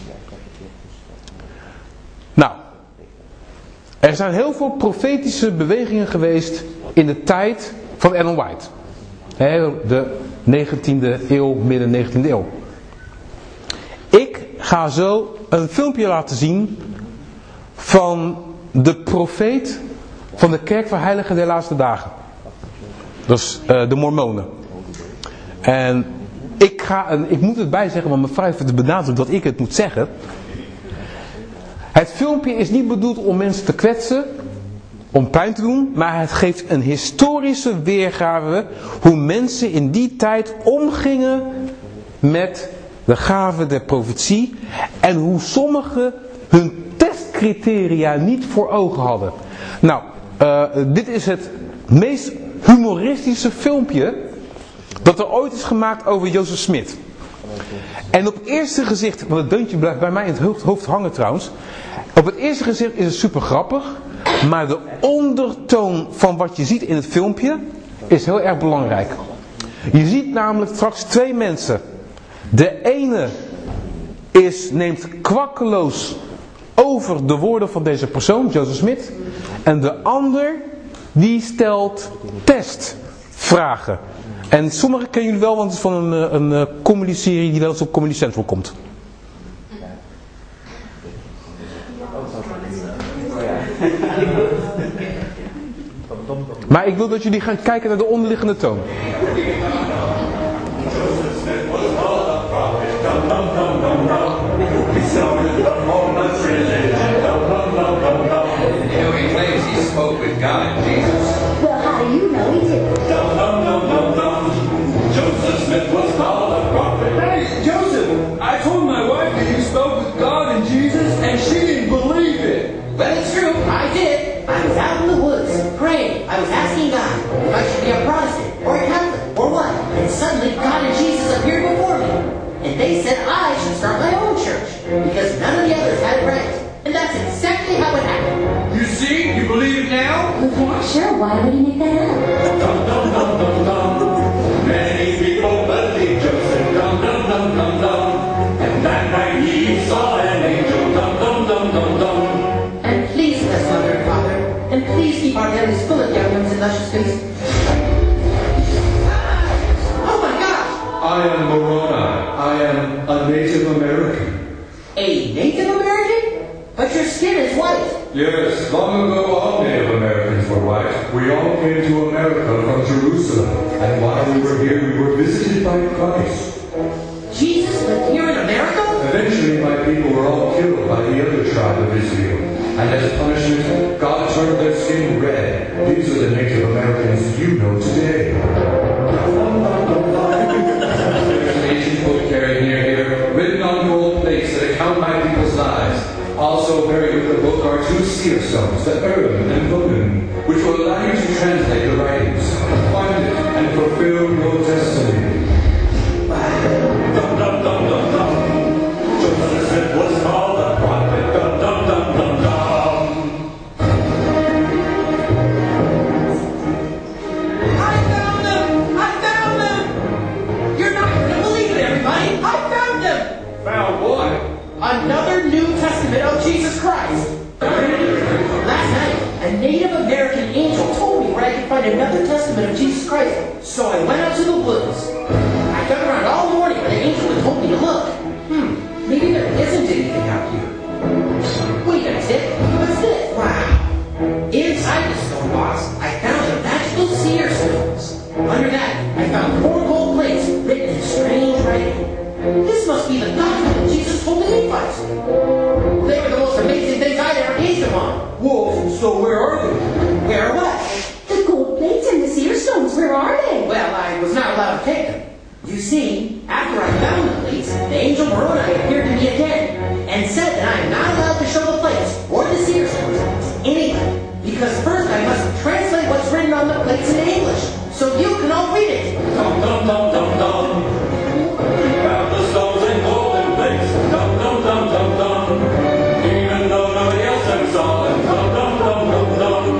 Nou, er zijn heel veel profetische bewegingen geweest in de tijd van Ellen White. De negentiende eeuw, midden negentiende eeuw. Ik ga zo een filmpje laten zien van de profeet van de kerk van Heiligen der Laatste Dagen. Dat is uh, de Mormonen. En ik, ga een, ik moet het bij zeggen, want mijn vrouw heeft het benadrukt dat ik het moet zeggen. Het filmpje is niet bedoeld om mensen te kwetsen, om pijn te doen, maar het geeft een historische weergave hoe mensen in die tijd omgingen met de gave der profetie en hoe sommigen hun testcriteria niet voor ogen hadden. Nou, uh, dit is het meest humoristische filmpje dat er ooit is gemaakt over Joseph Smith. En op het eerste gezicht, want het deuntje blijft bij mij in het hoofd, hoofd hangen trouwens. Op het eerste gezicht is het super grappig, maar de ondertoon van wat je ziet in het filmpje is heel erg belangrijk. Je ziet namelijk straks twee mensen. De ene is, neemt kwakkeloos over de woorden van deze persoon, Joseph Smith. En de ander, die stelt vragen. En sommige kennen jullie wel, want het is van een, een, een comedy-serie die wel eens op Comedy Central komt. Maar ik wil dat jullie gaan kijken naar de onderliggende toon. He claims he spoke with God and Jesus. Well, how do you know he did? Dum, dum, dum, dum, dum. Joseph Smith was called a prophet. Hey, Joseph, I told my wife that you spoke with God and Jesus, and she didn't believe it. Well, it's true. I did. I was out in the woods, praying. I was asking God if I should be a Protestant or a Catholic or what. And suddenly God and Jesus appeared before me. And they said I should start my own church because none of the others had it right. And that's exactly how it happened. You see? You believe it now? Well, yeah, sure. Why would he make that up? Dum, dum, dum, dum, dum. Many people believe Joseph. Dum, dum, dum, dum, dum. And that night he saw an angel. Dum, dum, dum, dum, dum. And please bless Mother and Father. And please keep our families full of young ones in luscious faces. Oh my gosh! I am Moroni. I am a Native American. A Native American? But your skin is white. Yes, long ago all Native Americans were white. We all came to America from Jerusalem. And while we were here, we were visited by Christ. Jesus lived here in America? Eventually, my people were all killed by the other tribe of Israel. And as punishment, God turned their skin red. These are the Native Americans you know today. There's an ancient book carried near here, written on gold plates that account my people's lives. Also buried with the book are two seer stones, the Urim and Thummim, which will allow you to translate the writings, find it, and fulfill your destiny. Dum, dum, dum, dum, dum. Joseph Smith was called a prophet. Dum, dum, dum, dum, dum. I found them! I found them! You're not going to believe it, everybody! I found them! Found what? Another New Testament of Jesus Christ. Last night, a Native American angel told me where I could find another testament of Jesus Christ. So I went out to the woods. I dug around all morning where the angel had told me to look. Hmm, maybe there isn't anything out here. Wait a tick, what's this? Wow. Inside the stone box, I found the magical seer stones. Under that, I found four gold plates written in strange writing. This must be the document Jesus told the Nephites. They were the most amazing things I'd ever gazed upon. Whoa, so where are they? Where what? The gold plates and the seer stones, where are they? Well, I was not allowed to take them. You see, after I found the plates, the angel Moroni appeared to me again and said that I am not allowed to show the plates or the seer stones to anyone, because first I must translate what's written on the plates into English, so you can all read it. Dum, dum, dum, dum, dum. Found the stones and golden plates. Dum, dum, dum, dum, dum. Even though nobody else ever saw them. Dum, dum, dum, dum, dum.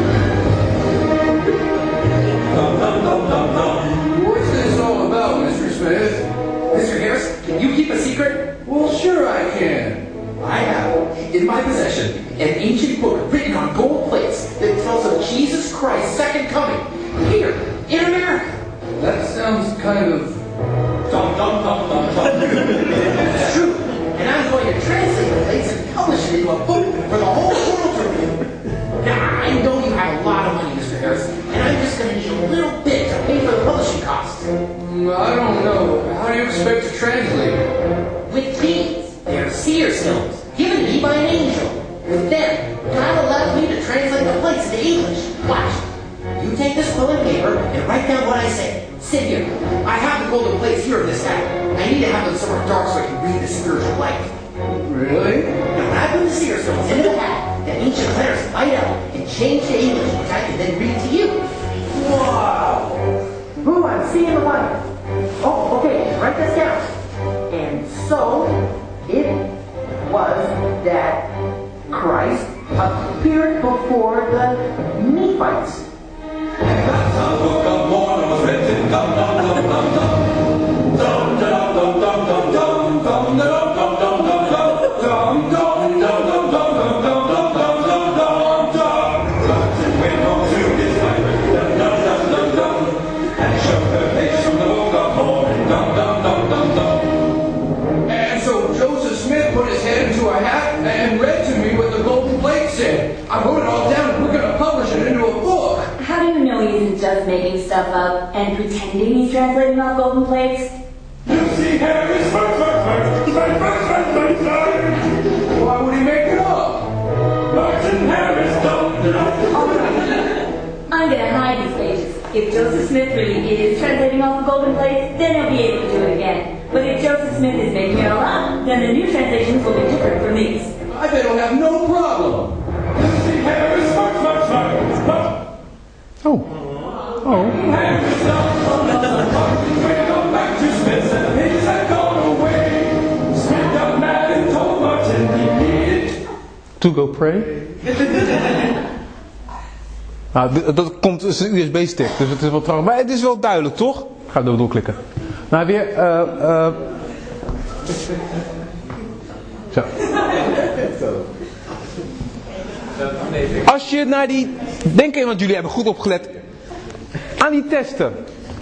Dum, dum, dum, dum, dum. What's this all about, Mister Smith? Mister Harris, can you keep a secret? Well, sure I can. I have, in my possession, an ancient book written on gold plates that tells of Jesus Christ's second coming, here, in America. That sounds kind of... Dum, dum, dum, dum, dum. It's true, and I'm going to translate the plates and publish it into a book for the whole world to read. Now, I know you have a lot of money, Mister Harris, and I'm just going to need a little bit to pay for the publishing costs. Mm, I don't know. How do you expect to translate it? With keys. They're seer stones, given to me by an angel. With them, God allowed me to translate the plates into English. Watch. You take this quill and paper and write down what I say. Sit here. I have the golden plates here in this hat. I need to have them somewhere dark so I can read the spiritual light. Really? Now, when I put the seer stones into the hat, the ancient letters light up and change to English, which I can then read to you. Wow! Ooh, I'm seeing the light. Oh, okay, write this down. And so, it was that Christ appeared before the Nephites. And that's how the Book of Mormon was written. Dum, dum, dum, dum, dum. Dum, dum, dum, dum, dum, dum. Dum, dum, dum, dum, dum, dum. Dum, dum, dum, dum, dum, dum, dum, dum, dum, dum, dum, dum. Lots of wind on to this life. Dum, dum, dum, dum, dum. I wrote it all down and we're going to publish it into a book. How do you know he isn't just making stuff up and pretending he's translating off golden plates? You see Harris, why would he make it up? Martin Harris, don't I'm gonna hide his pages. If Joseph Smith really is translating off the golden plates, then he'll be able to do it again. But if Joseph Smith is making it all up, then the new translations will be different from these. I bet he'll have no problem. You see Harris, Oh. Oh. Harris, come back to Smith and the pages have gone away. Smith got mad and told Martin he needed To go pray. Nou, dat komt dus een U S B-stick, dus het is wel trouwens. Maar het is wel duidelijk, toch? Ik ga er doorklikken. Nou, weer. Uh, uh... Zo. Als je naar die. Denk even, want jullie hebben goed opgelet. Aan die testen.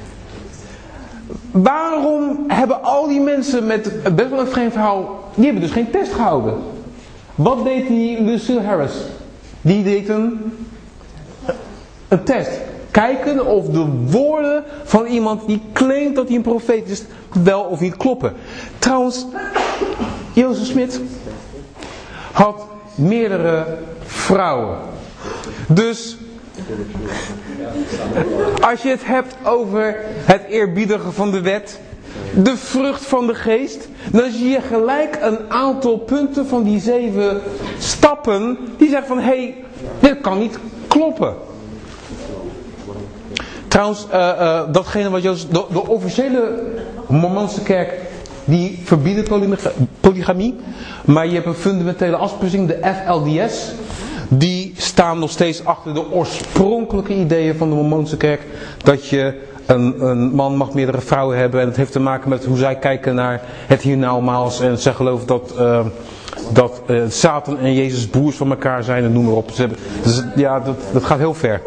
Waarom hebben al die mensen met best wel een vreemd verhaal. Die hebben dus geen test gehouden. Wat deed die Lucille Harris? Die deed een. Een test. Kijken of de woorden van iemand die claimt dat hij een profeet is, wel of niet kloppen. Trouwens, Jozef Smith had meerdere vrouwen. Dus, als je het hebt over het eerbiedigen van de wet, de vrucht van de geest, dan zie je gelijk een aantal punten van die zeven stappen, die zeggen van, hé, hey, dit kan niet kloppen. Trouwens, uh, uh, datgene wat Jozef, de, de officiële Mormoonse kerk, die verbiedt polygamie, maar je hebt een fundamentele afsplitsing, de F L D S, die staan nog steeds achter de oorspronkelijke ideeën van de Mormoonse kerk, dat je een, een man mag meerdere vrouwen hebben, en het heeft te maken met hoe zij kijken naar het hiernamaals, en zij geloven dat, uh, dat uh, Satan en Jezus broers van elkaar zijn, en noem maar op. Ze hebben, dus, ja, dat, dat gaat heel ver.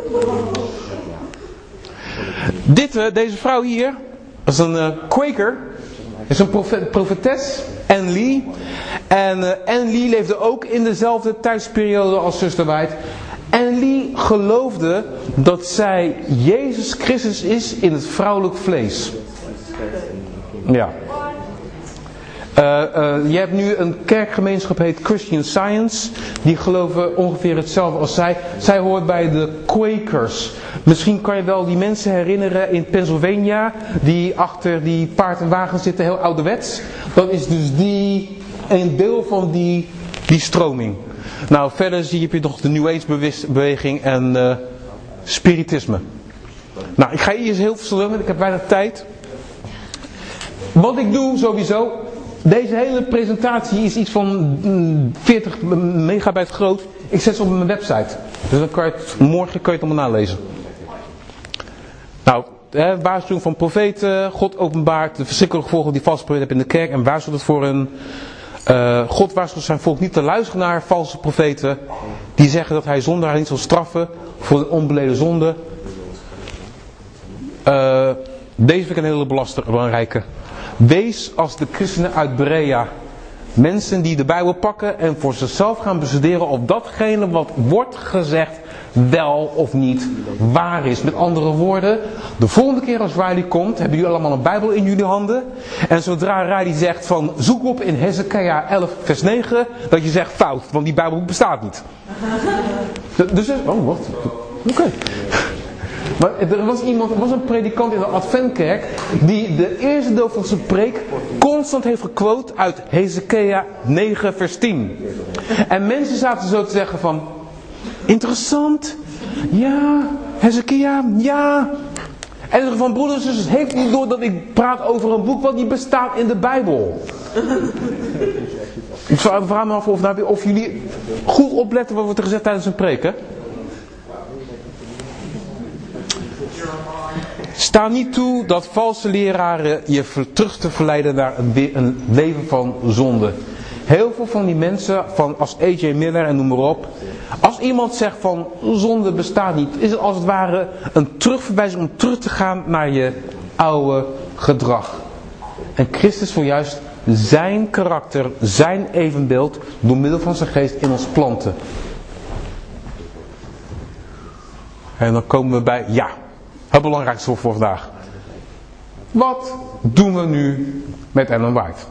Dit, deze vrouw hier, dat is een uh, Quaker, is een profet, profetes, Anne Lee. En uh, Anne Lee leefde ook in dezelfde tijdsperiode als zuster White. Anne Lee geloofde dat zij Jezus Christus is in het vrouwelijk vlees. Ja. Uh, uh, je hebt nu een kerkgemeenschap heet Christian Science. Die geloven ongeveer hetzelfde als zij. Zij hoort bij de Quakers. Misschien kan je wel die mensen herinneren in Pennsylvania, die achter die paard en wagen zitten, heel ouderwets. Dat is dus die, een deel van die, die stroming. Nou, verder zie je, heb je nog de New Age beweging en uh, spiritisme. Nou, ik ga hier eens heel verslomen, ik heb weinig tijd. Wat ik doe sowieso, deze hele presentatie is iets van veertig megabyte groot. Ik zet ze op mijn website. Dus dan kan je het, morgen kan je het allemaal nalezen. Nou, hè, waarschuwing van profeten, God openbaart de verschrikkelijke gevolgen die valse profeten hebben in de kerk en waarschuwt het voor een... Uh, God waarschuwt zijn volk niet te luisteren naar valse profeten die zeggen dat hij zondaar niet zal straffen voor een onbeleden zonde. Uh, deze vind ik een hele belangrijke. Wees als de christenen uit Berea. Mensen die de Bijbel pakken en voor zichzelf gaan bestuderen of datgene wat wordt gezegd wel of niet waar is. Met andere woorden, de volgende keer als Riley komt, hebben jullie allemaal een Bijbel in jullie handen. En zodra Riley zegt van zoek op in Hezekiah elf vers negen, dat je zegt fout, want die Bijbel bestaat niet. Dus, oh wat, oké. Okay. Maar er was iemand, er was een predikant in de Adventkerk die de eerste deel van zijn preek constant heeft gequote uit Hezekiah negen vers tien. En mensen zaten zo te zeggen van, interessant, ja, Hezekiah, ja. En er van broeders en zusters, heeft niet door dat ik praat over een boek wat niet bestaat in de Bijbel. Ik vraag me af of, nou, of jullie goed opletten wat wordt er gezegd tijdens een preek, hè? Sta niet toe dat valse leraren je terug te verleiden naar een leven van zonde. Heel veel van die mensen, van als A J Miller en noem maar op. Als iemand zegt van zonde bestaat niet, is het als het ware een terugverwijzing om terug te gaan naar je oude gedrag. En Christus wil juist zijn karakter, zijn evenbeeld, door middel van zijn geest in ons planten. En dan komen we bij, ja, het belangrijkste voor vandaag. Wat doen we nu met Ellen White?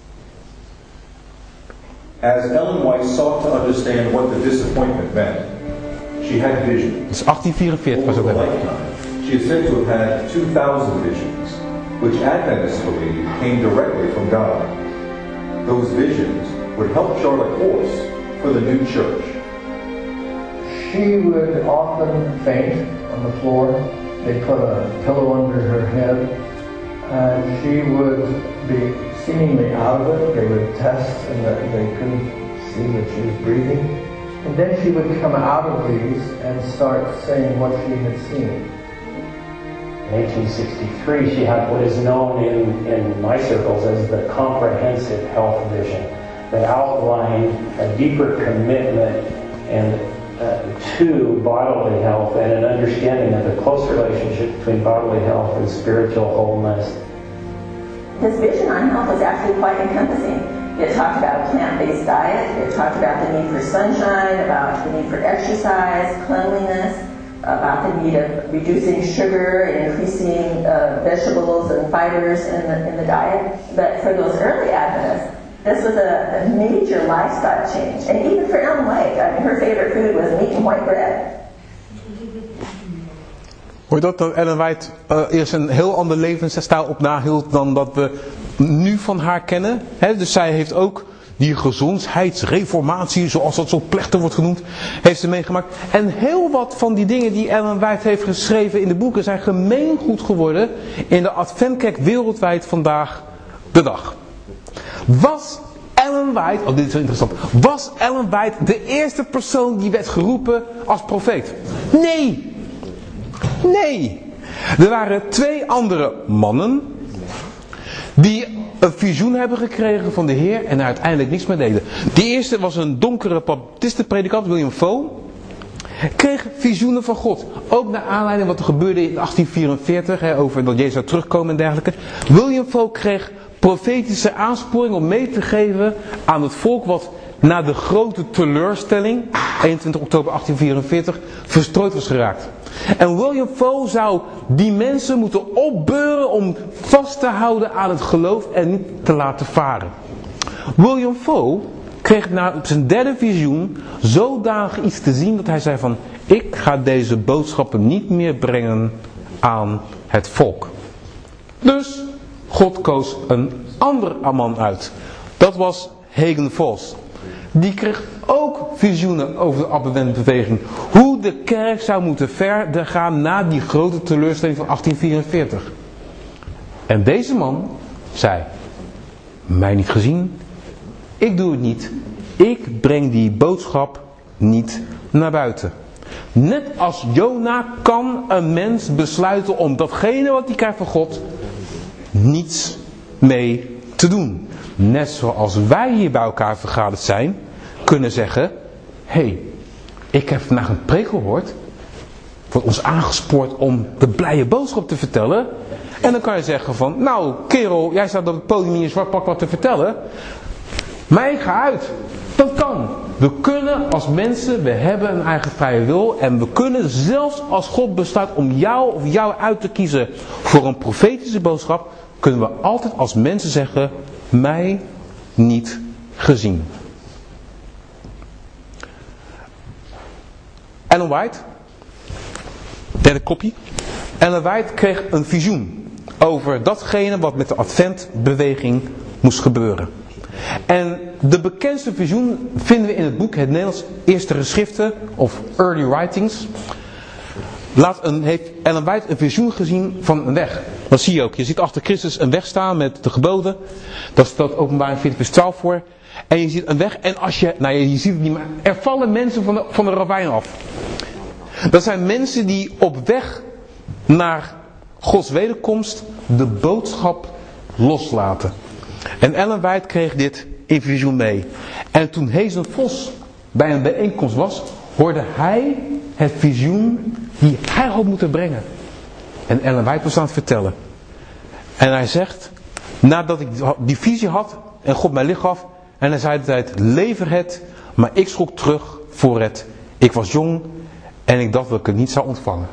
As Ellen White sought to understand what the disappointment meant, she had visions. Dat is achttien vierenveertig was het. Over a lifetime, she is said to have had two thousand visions, which Adventists believe came directly from God. Those visions would help chart a course for the new church. She would often faint on the floor. They put a pillow under her head, and she would be seemingly out of it. They would test, and that they couldn't see that she was breathing. And then she would come out of these and start saying what she had seen. In eighteen sixty-three, she had what is known in, in my circles as the comprehensive health vision, that outlined a deeper commitment and uh, to bodily health and an understanding of the close relationship between bodily health and spiritual wholeness. His vision on health was actually quite encompassing. It talked about a plant-based diet, it talked about the need for sunshine, about the need for exercise, cleanliness, about the need of reducing sugar and increasing uh, vegetables and fibers in the, in the diet. But for those early Adventists, this was a, a major lifestyle change. And even for Ellen White, I mean, her favorite food was meat and white bread. Hoor je dat? Dat Ellen White uh, eerst een heel ander levensstijl op nahield dan dat we nu van haar kennen. He, dus zij heeft ook die gezondheidsreformatie, zoals dat zo plechtig wordt genoemd, heeft ze meegemaakt. En heel wat van die dingen die Ellen White heeft geschreven in de boeken zijn gemeengoed geworden in de Adventkerk wereldwijd vandaag de dag. Was Ellen White, oh dit is zo interessant, was Ellen White de eerste persoon die werd geroepen als profeet? Nee! Nee! Er waren twee andere mannen die een visioen hebben gekregen van de Heer en er uiteindelijk niks mee deden. De eerste was een donkere baptistenpredikant, William Foe. Kreeg visioenen van God. Ook naar aanleiding wat er gebeurde in achttien vierenveertig, hè, over dat Jezus zou terugkomen en dergelijke. William Foe kreeg profetische aansporing om mee te geven aan het volk wat na de grote teleurstelling, eenentwintig oktober achttien vierenveertig, verstrooid was geraakt. En William Foe zou die mensen moeten opbeuren om vast te houden aan het geloof en niet te laten varen. William Foe kreeg na zijn derde visioen zodanig iets te zien dat hij zei van, ik ga deze boodschappen niet meer brengen aan het volk. Dus God koos een ander man uit. Dat was Hagen Foss. Die kreeg ook visioenen over de Adventbeweging. Hoe de kerk zou moeten verder gaan na die grote teleurstelling van achttien vierenveertig. En deze man zei, mij niet gezien, ik doe het niet. Ik breng die boodschap niet naar buiten. Net als Jona kan een mens besluiten om datgene wat hij krijgt van God niets mee te doen. Net zoals wij hier bij elkaar vergaderd zijn, kunnen zeggen, hé, hey, ik heb vandaag een preek gehoord, wordt ons aangespoord om de blije boodschap te vertellen. En dan kan je zeggen van, nou kerel, jij staat op het podium in je zwart pak wat te vertellen, maar ik ga uit. Dat kan. We kunnen als mensen, we hebben een eigen vrije wil en we kunnen zelfs als God besluit om jou of jou uit te kiezen voor een profetische boodschap, kunnen we altijd als mensen zeggen, mij niet gezien. Ellen White, derde kopje. Ellen White kreeg een visioen over datgene wat met de Adventbeweging moest gebeuren. En de bekendste visioen vinden we in het boek Het Nederlands Eerste Geschriften of Early Writings. Laat een, heeft Ellen White een visioen gezien van een weg. Dat zie je ook. Je ziet achter Christus een weg staan met de geboden. Dat stelt Openbaring veertien vers twaalf voor. En je ziet een weg. En als je, nou je ziet het niet, maar er vallen mensen van de, van de ravijn af. Dat zijn mensen die op weg naar Gods wederkomst de boodschap loslaten. En Ellen White kreeg dit in visioen mee. En toen Hazen Foss bij een bijeenkomst was, hoorde hij het visioen die hij had moeten brengen. En Ellen White was aan het vertellen. En hij zegt, nadat ik die visie had en God mij licht gaf, en hij zei de tijd, lever het, maar ik schrok terug voor het. Ik was jong En ik dacht dat ik het niet zou ontvangen.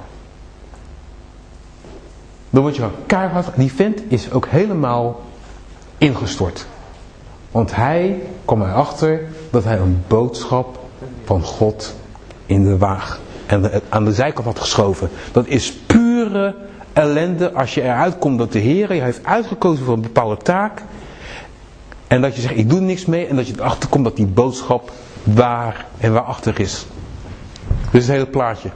Dan word je gewoon keihard. Die vent is ook helemaal ingestort. Want hij kwam erachter dat hij een boodschap van God in de waag en aan de zijkant had geschoven. Dat is pure ellende als je eruit komt dat de Heer je heeft uitgekozen voor een bepaalde taak. En dat je zegt ik doe er niks mee. En dat je erachter komt dat die boodschap waar en waarachtig is. Dit is het hele plaatje.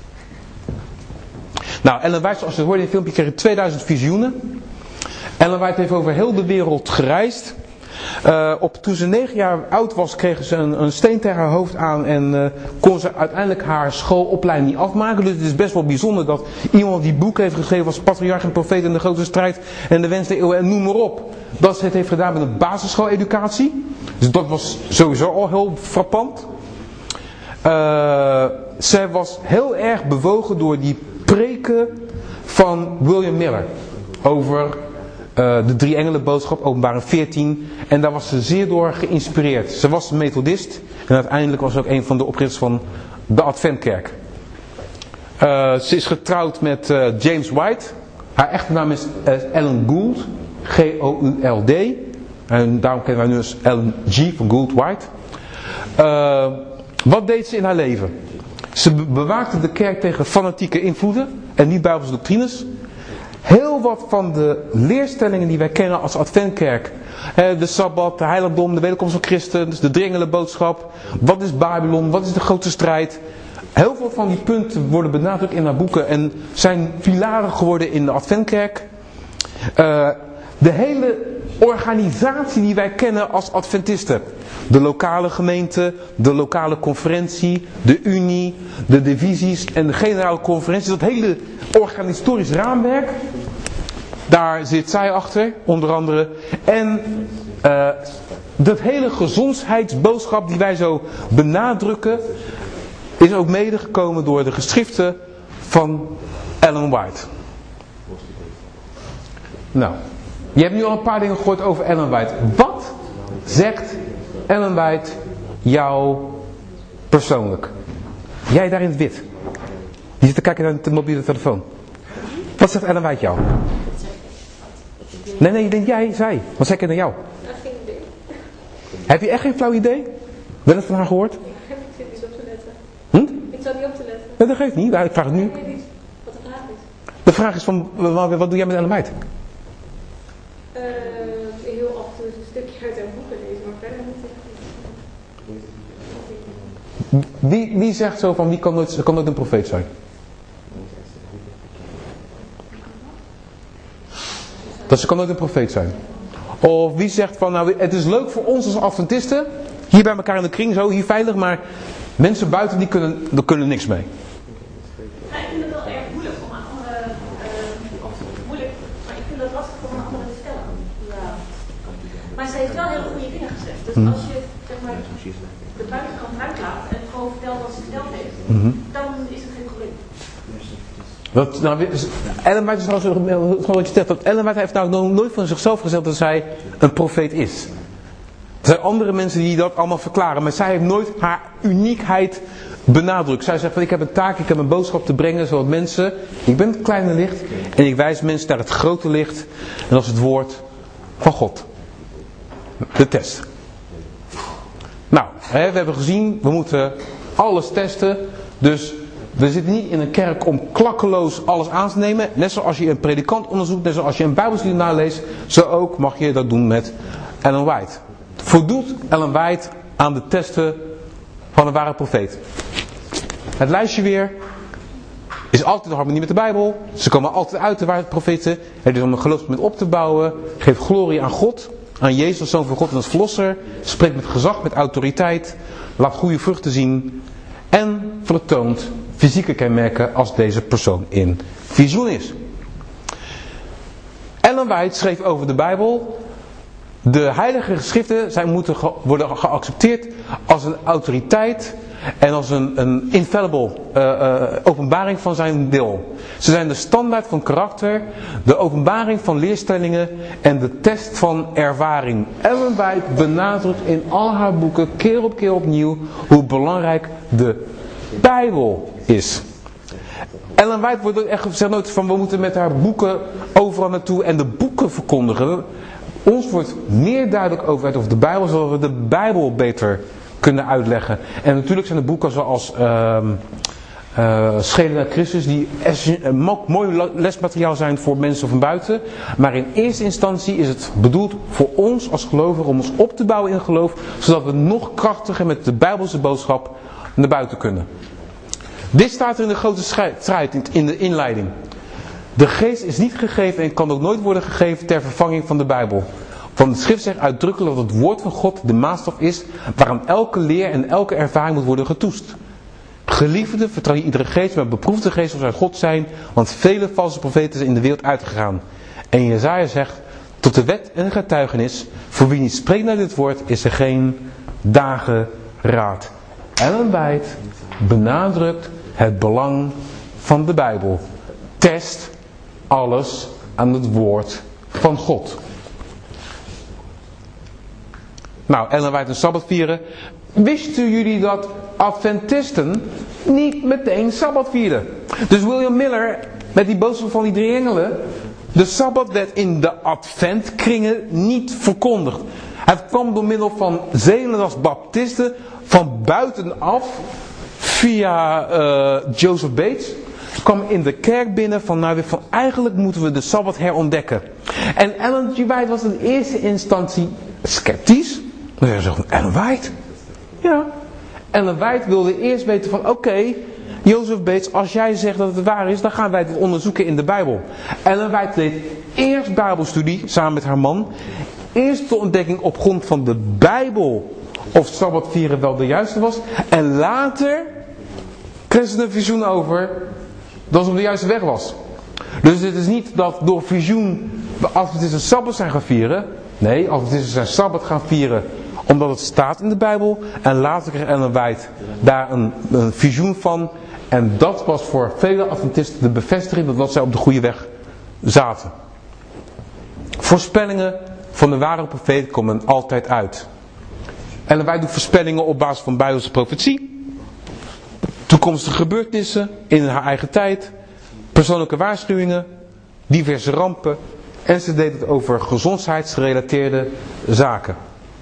Nou, Ellen White, zoals je hoorde in het filmpje, kreeg tweeduizend visioenen. Ellen White heeft over heel de wereld gereisd. Uh, op, toen ze negen jaar oud was, kregen ze een, een steen tegen haar hoofd aan en uh, kon ze uiteindelijk haar schoolopleiding niet afmaken. Dus het is best wel bijzonder dat iemand die boek heeft geschreven als patriarch en profeet in de grote strijd en de wens der eeuwen en noem maar op. Dat ze het heeft gedaan met een basisschool-educatie. Dus dat was sowieso al heel frappant. Uh, zij was heel erg bewogen door die preken van William Miller over uh, de drie engelenboodschap, Openbaring veertien. En daar was ze zeer door geïnspireerd. Ze was een methodist en uiteindelijk was ze ook een van de oprichters van de Adventkerk. Uh, ze is getrouwd met uh, James White. Haar echte naam is uh, Ellen Gould, G O U L D. En daarom kennen wij nu als Ellen G van Gould White. Uh, wat deed ze in haar leven? Ze bewaakte de kerk tegen fanatieke invloeden en niet-bijbelse doctrines. Heel wat van de leerstellingen die wij kennen als Adventkerk. De Sabbat, de heiligdom, de wederkomst van Christus, de dringelenboodschap. Wat is Babylon, wat is de grote strijd? Heel veel van die punten worden benadrukt in haar boeken en zijn pilaren geworden in de Adventkerk. Uh, de hele organisatie die wij kennen als Adventisten. De lokale gemeente, de lokale conferentie, de unie, de divisies en de generale conferentie. Dat hele organisatorisch raamwerk. Daar zit zij achter, onder andere. En uh, dat hele gezondheidsboodschap die wij zo benadrukken, is ook medegekomen door de geschriften van Ellen White. Nou, je hebt nu al een paar dingen gehoord over Ellen White. Wat zegt Ellen White jou persoonlijk? Jij daar in het wit. Die zit te kijken naar de mobiele telefoon. Wat zegt Ellen White jou? Nee, nee, je denkt jij, zij. Wat zeg ik naar jou? Geen idee. Heb je echt geen flauw idee? Wel eens van haar gehoord? Ik zit niet op te letten. Hm? Ik zat niet op te letten. Nee, dat geeft niet. Ik vraag het nu. Ik weet niet wat de vraag is. De vraag is van, wat, wat doe jij met Ellen White? Uh, heel af en toe een stukje uit haar boeken lezen, maar verder niet. Wie, wie zegt zo van, wie kan nooit, kan nooit een profeet zijn? Dat ze kan nooit een profeet zijn. Of wie zegt van, nou het is leuk voor ons als Adventisten, hier bij elkaar in de kring, zo hier veilig, maar mensen buiten die kunnen, die kunnen niks mee. Ja, ik vind het wel erg moeilijk om aan anderen, uh, of moeilijk, maar ik vind het lastig om aan anderen te stellen. Ja. Maar ze heeft wel hele goede dingen gezegd. Dus mm. als je zeg maar, de buitenkant uitlaat en gewoon vertelt wat ze verteld heeft, mm-hmm. dan is het geen probleem. Dat, nou, Ellen White is trouwens gewoon wat je zegt, dat Ellen White heeft nou nooit van zichzelf gezegd dat zij een profeet is. Er zijn andere mensen die dat allemaal verklaren, maar zij heeft nooit haar uniekheid benadrukt. Zij zegt van ik heb een taak, ik heb een boodschap te brengen, zodat mensen, ik ben het kleine licht en ik wijs mensen naar het grote licht en dat is het woord van God. De test. Nou, hè, we hebben gezien, we moeten alles testen, dus we zitten niet in een kerk om klakkeloos alles aan te nemen. Net zoals je een predikant onderzoekt, net zoals je een bijbelstudie naleest, zo ook mag je dat doen met Ellen White. Voldoet Ellen White aan de testen van een ware profeet? Het lijstje weer is altijd in harmonie met de Bijbel. Ze komen altijd uit de ware profeten. Het is om een geloofsmoment op te bouwen. Geeft glorie aan God, aan Jezus als Zoon van God en als Verlosser. Spreekt met gezag, met autoriteit. Laat goede vruchten zien. En vertoont fysieke kenmerken als deze persoon in visioen is. Ellen White schreef over de Bijbel. De heilige geschriften zijn moeten ge- worden geaccepteerd als een autoriteit en als een, een infallible uh, uh, openbaring van zijn wil. Ze zijn de standaard van karakter, de openbaring van leerstellingen en de test van ervaring. Ellen White benadrukt in al haar boeken keer op keer opnieuw hoe belangrijk de Bijbel is. Ellen White wordt echt gezegd nooit van we moeten met haar boeken overal naartoe en de boeken verkondigen. Ons wordt meer duidelijk over, over de Bijbel, zodat we de Bijbel beter kunnen uitleggen. En natuurlijk zijn er boeken zoals uh, uh, Schelen naar Christus, die uh, mooi lesmateriaal zijn voor mensen van buiten. Maar in eerste instantie is het bedoeld voor ons als gelovigen om ons op te bouwen in geloof, zodat we nog krachtiger met de Bijbelse boodschap naar buiten kunnen. Dit staat er in de grote strijd in de inleiding. De geest is niet gegeven en kan ook nooit worden gegeven ter vervanging van de Bijbel. Want de schrift zegt uitdrukkelijk dat het woord van God de maatstaf is waaraan elke leer en elke ervaring moet worden getoetst. Geliefde, vertrouw je iedere geest, maar beproef de geest of uit God zijn, want vele valse profeten zijn in de wereld uitgegaan. En Jesaja zegt, tot de wet en getuigenis, voor wie niet spreekt naar dit woord, is er geen dageraad. Ellen White benadrukt het belang van de Bijbel. Test alles aan het woord van God. Nou, Ellen White een Sabbat vieren. Wisten jullie dat Adventisten niet meteen Sabbat vierden? Dus William Miller, met die boodschap van die drie engelen, de Sabbat werd in de Adventkringen niet verkondigd. Het kwam door middel van zelen als baptisten van buitenaf, via uh, Joseph Bates, kwam in de kerk binnen van, nou, van eigenlijk moeten we de Sabbat herontdekken. En Ellen G. White was in eerste instantie sceptisch. Dan zei ze van, Ellen White? Ja. Ellen White wilde eerst weten van, oké, okay, Joseph Bates, als jij zegt dat het waar is, dan gaan wij het onderzoeken in de Bijbel. Ellen White deed eerst Bijbelstudie, samen met haar man. Eerst de ontdekking op grond van de Bijbel, of Sabbat vieren wel de juiste was. En later kreeg ze een visioen over dat ze op de juiste weg was. Dus het is niet dat door visioen de Adventisten Sabbat zijn gaan vieren. Nee, Adventisten zijn Sabbat gaan vieren omdat het staat in de Bijbel. En later kreeg Ellen White daar een, een visioen van. En dat was voor vele Adventisten de bevestiging dat, dat zij op de goede weg zaten. Voorspellingen van de ware profeet komen altijd uit. Ellen White doet voorspellingen op basis van Bijbelse profetie, toekomstige gebeurtenissen in haar eigen tijd, persoonlijke waarschuwingen, diverse rampen en ze deed het over gezondheidsgerelateerde zaken.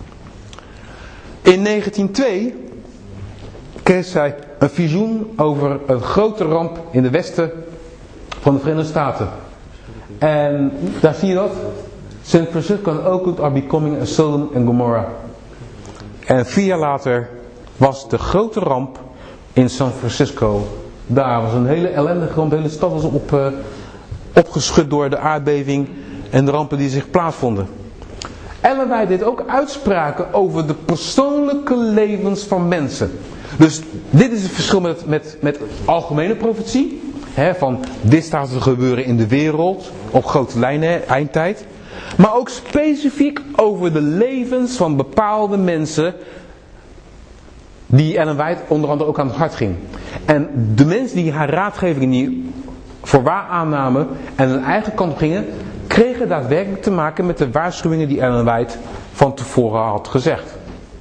In negentien twee kreeg zij een visioen over een grote ramp in de westen van de Verenigde Staten. En daar zie je dat. San Francisco and Oakland are becoming a Sodom and Gomorrah. En vier jaar later was de grote ramp in San Francisco. Daar was een hele ellendige ramp. De hele stad was op, uh, opgeschud door de aardbeving en de rampen die zich plaatsvonden. Ellen White deed ook uitspraken over de persoonlijke levens van mensen. Dus dit is het verschil met, met, met algemene profetie. Hè, van dit staat te gebeuren in de wereld op grote lijnen, eindtijd. Maar ook specifiek over de levens van bepaalde mensen die Ellen White onder andere ook aan het hart ging. En de mensen die haar raadgevingen niet voor waar aannamen en hun eigen kant gingen, kregen daadwerkelijk te maken met de waarschuwingen die Ellen White van tevoren had gezegd.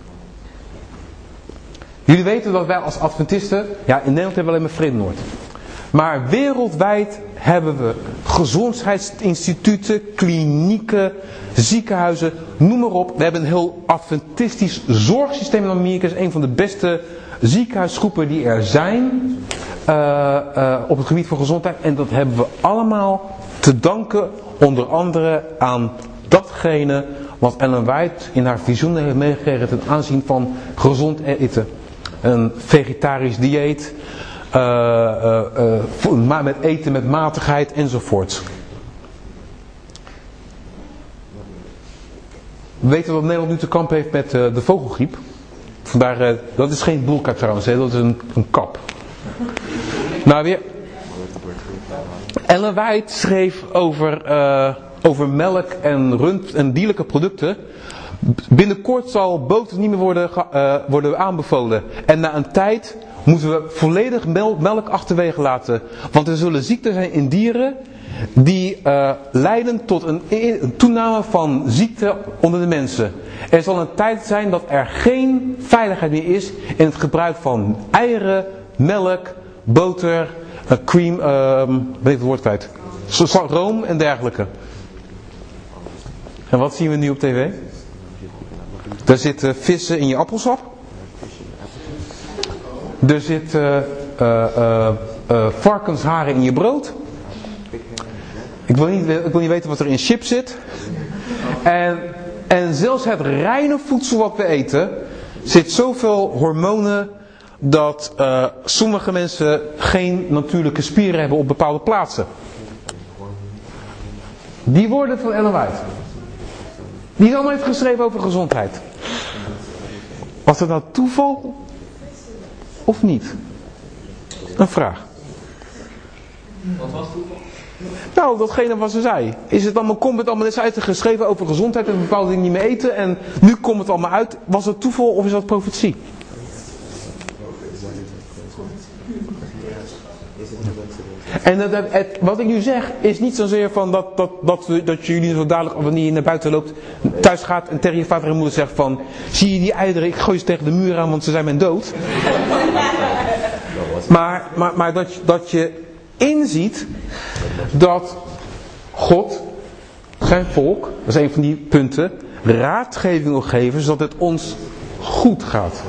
Jullie weten dat wij als Adventisten, ja, in Nederland hebben we alleen maar Vredenoord. Maar wereldwijd hebben we gezondheidsinstituten, klinieken, ziekenhuizen, noem maar op. We hebben een heel adventistisch zorgsysteem in Amerika. Het is een van de beste ziekenhuisgroepen die er zijn uh, uh, op het gebied van gezondheid. En dat hebben we allemaal te danken onder andere aan datgene wat Ellen White in haar visioenen heeft meegekregen ten aanzien van gezond eten. Een vegetarisch dieet. Uh, uh, uh, met eten met matigheid enzovoort. We weten dat Nederland nu te kampen heeft met uh, de vogelgriep. Vandaar, uh, dat is geen boelka trouwens, hè, dat is een, een kap. Nou weer. Ellen White schreef over, uh, over melk en rund en dierlijke producten. Binnenkort zal boter niet meer worden, uh, worden aanbevolen. En na een tijd moeten we volledig melk, melk achterwege laten. Want er zullen ziekten zijn in dieren die uh, leiden tot een, een toename van ziekte onder de mensen. Er zal een tijd zijn dat er geen veiligheid meer is in het gebruik van eieren, melk, boter, uh, cream, uh, weet ik het woord kwijt, room en dergelijke. En wat zien we nu op tv? Er zitten vissen in je appelsap. Er zitten uh, uh, uh, varkensharen in je brood. Ik wil, niet, ik wil niet weten wat er in chips zit. En, en zelfs het reine voedsel wat we eten, zit zoveel hormonen dat uh, sommige mensen geen natuurlijke spieren hebben op bepaalde plaatsen. Die woorden van Ellen White, die allemaal heeft geschreven over gezondheid. Was dat nou toeval of niet? Een vraag. Wat was toeval? Nou, datgene wat ze zei. Is het allemaal, komt het allemaal eens uit geschreven over gezondheid en bepaalde dingen niet meer eten en nu komt het allemaal uit. Was het toeval of is dat profetie? En het, het, wat ik nu zeg is niet zozeer van dat, dat, dat, dat jullie zo dadelijk wanneer je naar buiten loopt thuis gaat en tegen je vader en moeder zegt van zie je die eieren, ik gooi ze tegen de muur aan want ze zijn mijn dood. Maar, maar, maar dat, dat je inziet dat God zijn volk, dat is een van die punten, raadgeving wil geven zodat het ons goed gaat.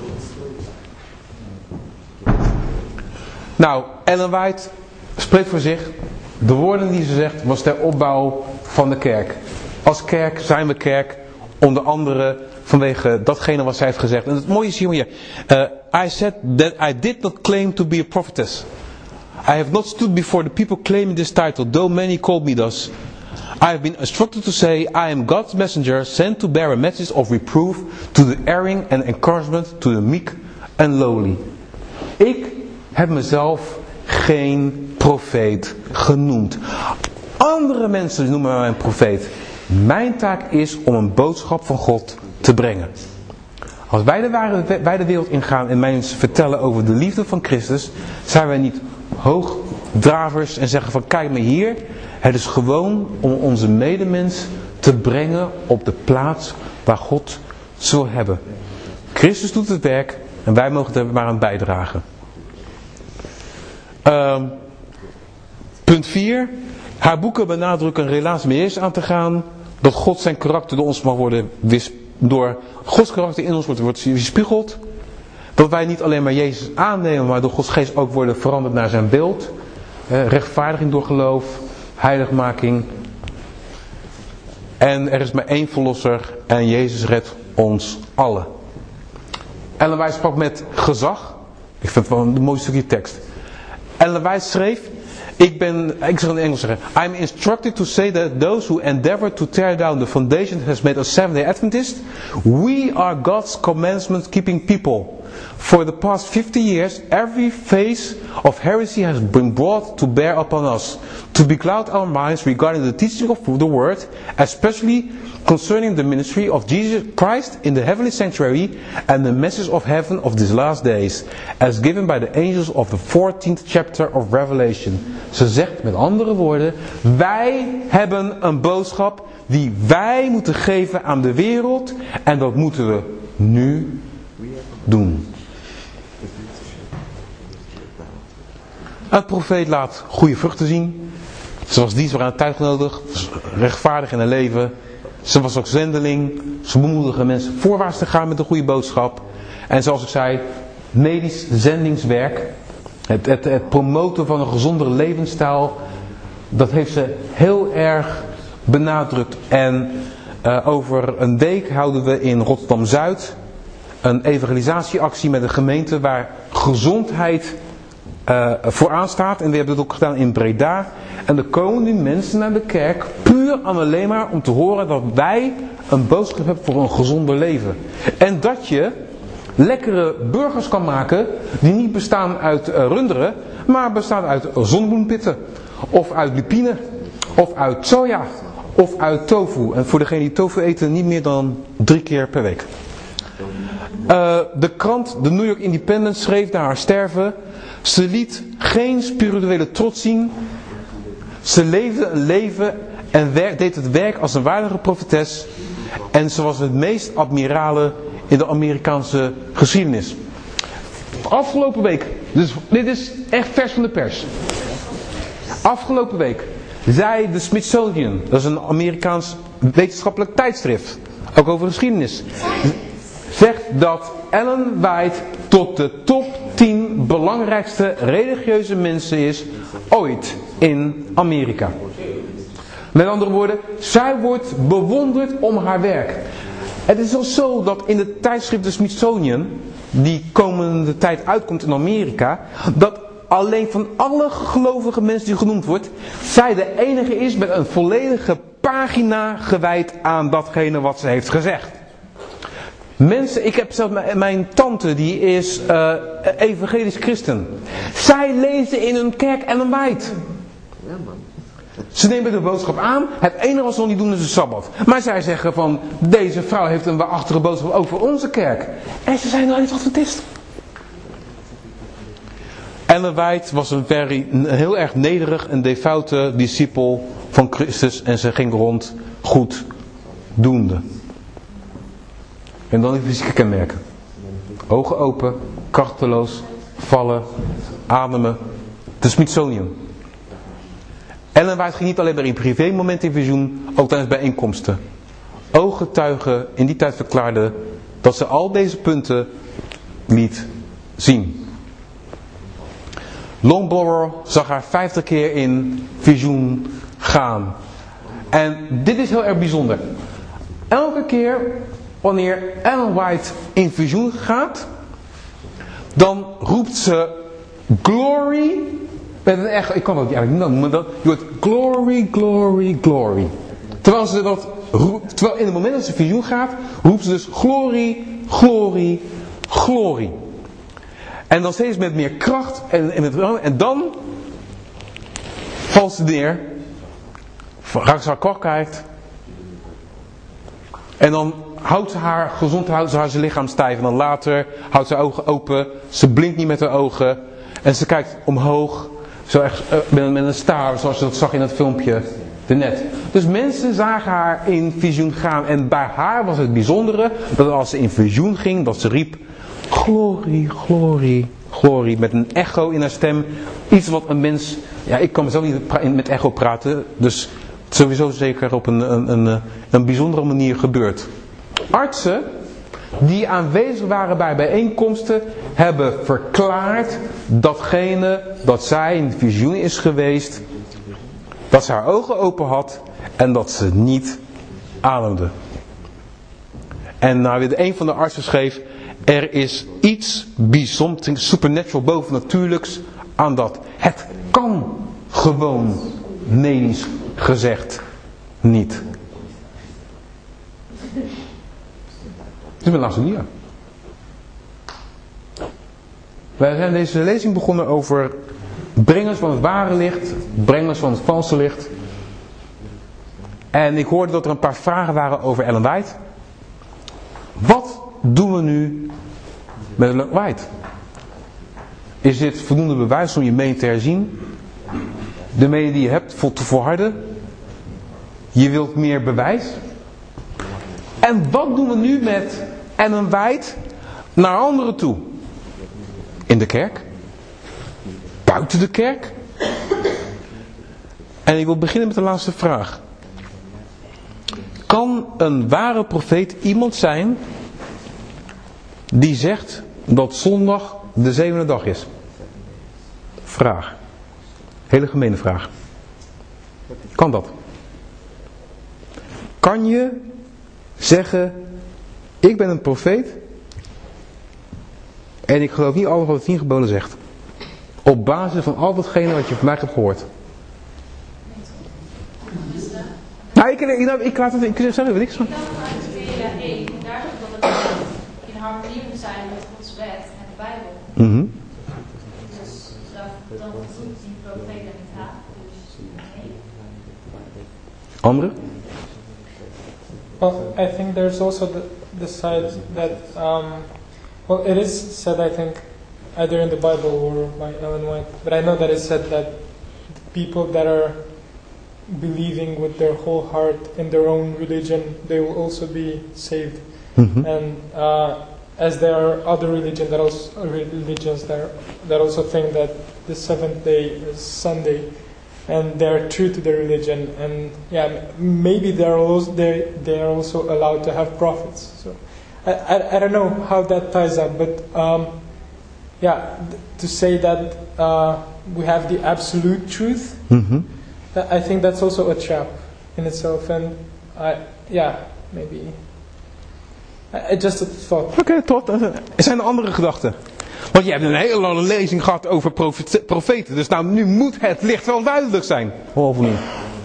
Nou, Ellen White spreekt voor zich. De woorden die ze zegt was ter opbouw van de kerk. Als kerk zijn we kerk, onder andere vanwege datgene wat zij heeft gezegd. En het mooie is hier, uh, I said that I did not claim to be a prophetess. I have not stood before the people claiming this title, though many called me thus. I have been instructed to say, I am God's messenger, sent to bear a message of reproof to the erring and encouragement to the meek and lowly. Ik heb mezelf geen profeet genoemd. Andere mensen noemen mij een profeet. Mijn taak is om een boodschap van God te brengen. Als wij de, wij de wereld ingaan en mensen vertellen over de liefde van Christus, zijn wij niet hoogdravers en zeggen van kijk maar hier. Het is gewoon om onze medemens te brengen op de plaats waar God ze wil hebben. Christus doet het werk en wij mogen er maar aan bijdragen. Uh, punt vier. Haar boeken benadrukken een relatie met Jezus aan te gaan. Dat God zijn karakter door ons mag worden door Gods karakter in ons wordt, wordt weerspiegeld. Dat wij niet alleen maar Jezus aannemen, maar door Gods geest ook worden veranderd naar zijn beeld. Uh, rechtvaardiging door geloof, heiligmaking. En er is maar één verlosser en Jezus redt ons allen. Ellen White sprak met gezag. Ik vind het wel een mooi stukje tekst. Ellen White schreef, ik ben, ik zal in Engels zeggen, I'm instructed to say that those who endeavor to tear down the foundation has made us Seventh-day Adventists. We are God's commandment keeping people. For the past fifty years, every phase of heresy has been brought to bear upon us, to becloud our minds regarding the teaching of the Word, especially concerning the ministry of Jesus Christ in the heavenly sanctuary and the message of heaven of these last days, as given by the angels of the fourteenth chapter of Revelation. Ze zegt met andere woorden, wij hebben een boodschap die wij moeten geven aan de wereld en dat moeten we nu doen. Een profeet laat goede vruchten zien. Ze was dienstbaar aan het tijd nodig, rechtvaardig in haar leven. Ze was ook zendeling. Ze bemoedigde mensen voorwaarts te gaan met de goede boodschap. En zoals ik zei, medisch zendingswerk. Het, het, het promoten van een gezondere levensstijl. Dat heeft ze heel erg benadrukt. En uh, over een week houden we in Rotterdam-Zuid een evangelisatieactie met een gemeente waar gezondheid uh, vooraan staat. En we hebben het ook gedaan in Breda. En er komen nu mensen naar de kerk puur en alleen maar om te horen dat wij een boodschap hebben voor een gezonder leven. En dat je lekkere burgers kan maken die niet bestaan uit uh, runderen, maar bestaan uit zonnebloempitten. Of uit lupine. Of uit soja. Of uit tofu. En voor degenen die tofu eten niet meer dan drie keer per week. Uh, de krant, de New York Independent, schreef na haar sterven: ze liet geen spirituele trots zien. Ze leefde een leven en werk, deed het werk als een waardige profetes. En ze was het meest admirale in de Amerikaanse geschiedenis. Afgelopen week Dus dit is echt vers van de pers. Afgelopen week zei de Smithsonian, dat is een Amerikaans wetenschappelijk tijdschrift, ook over geschiedenis, zegt dat Ellen White tot de top tien belangrijkste religieuze mensen is ooit in Amerika. Met andere woorden, zij wordt bewonderd om haar werk. Het is al zo dat in de tijdschrift de Smithsonian, die komende tijd uitkomt in Amerika, dat alleen van alle gelovige mensen die genoemd wordt, zij de enige is met een volledige pagina gewijd aan datgene wat ze heeft gezegd. Mensen, ik heb zelfs mijn, mijn tante, die is uh, evangelisch christen. Zij lezen in hun kerk Ellen White. Ze nemen de boodschap aan. Het enige wat ze nog niet doen is de Sabbat. Maar zij zeggen van, deze vrouw heeft een waarachtige boodschap over onze kerk. En ze zijn nou niet adventisten. Ellen White was een, very, een heel erg nederig en devoute discipel van Christus. En ze ging rond goed doende. En dan die fysieke kenmerken. Ogen open, krachteloos, vallen, ademen. De Smithsonian. Ellen White ging niet alleen maar in privémomenten in visioen, ook tijdens bijeenkomsten. Ooggetuigen in die tijd verklaarden dat ze al deze punten liet zien. Longborough zag haar vijftig keer in visioen gaan. En dit is heel erg bijzonder. Elke keer wanneer Ellen White in visioen gaat, dan roept ze glory. Met een echo, ik kan dat eigenlijk niet noemen, maar dat je hoort glory, glory, glory. Terwijl ze dat roept, terwijl in het moment dat ze visioen gaat, roept ze dus glory, glory, glory. En dan steeds met meer kracht en, en, met, en dan valt ze neer, raakt ze haar kwakkheid. En dan houdt ze haar gezond, houdt ze haar zijn lichaam stijf. En dan later houdt ze haar ogen open, ze blinkt niet met haar ogen en ze kijkt omhoog. Zo echt uh, met, met een staar, zoals je dat zag in het filmpje daarnet. Dus mensen zagen haar in visioen gaan. En bij haar was het bijzondere dat als ze in visioen ging, dat ze riep glorie, glorie, glorie. Met een echo in haar stem. Iets wat een mens, ja, ik kan mezelf niet met echo praten. Dus sowieso zeker op een, een, een, een bijzondere manier gebeurt. Artsen die aanwezig waren bij bijeenkomsten hebben verklaard datgene dat zij in de visioen is geweest, dat ze haar ogen open had en dat ze niet ademde. En nou, een van de artsen schreef, er is iets bijzonders, supernatural, bovennatuurlijks aan dat. Het kan gewoon medisch gezegd niet. Dus ik ben Lazonia. Wij zijn deze lezing begonnen over brengers van het ware licht, brengers van het valse licht. En ik hoorde dat er een paar vragen waren over Ellen White. Wat doen we nu met Ellen White? Is dit voldoende bewijs om je mening te herzien? De mening die je hebt te volharden? Je wilt meer bewijs? En wat doen we nu met Ellen White naar anderen toe? In de kerk? Buiten de kerk? En ik wil beginnen met de laatste vraag. Kan een ware profeet iemand zijn die zegt dat zondag de zevende dag is? Vraag. Hele gemene vraag. Kan dat? Kan je zeggen, ik ben een profeet en ik geloof niet alles wat de tien geboden zegt. Op basis van al datgene wat je van mij hebt gehoord. Nou, ik, ik, ik, ik laat het, ik zeg er niks van. Ik dacht uit Hebreeën één, daar staat dat het in harmonie moet zijn met Gods wet en de Bijbel. Mm-hmm. Dus dan, dan doet die profeet er niet aan. Dus nee. Andere? Well, I think there's also the, the side that, um, well, it is said, I think, either in the Bible or by Ellen White, but I know that it said that people that are believing with their whole heart in their own religion, they will also be saved. Mm-hmm. And uh, as there are other religion that also, religions that, that also think that the seventh day is Sunday, and they're true to their religion, and yeah, maybe they're also they they are also allowed to have prophets. So I I, I don't know how that ties up, but um, yeah, th- to say that uh, we have the absolute truth, Mm-hmm. that, I think that's also a trap in itself, and I yeah maybe I, I just a thought. Oké, okay, tot. Er zijn er andere gedachten. Want je hebt een hele lange lezing gehad over profete- profeten. Dus nou, nu moet het licht wel duidelijk zijn. Of niet?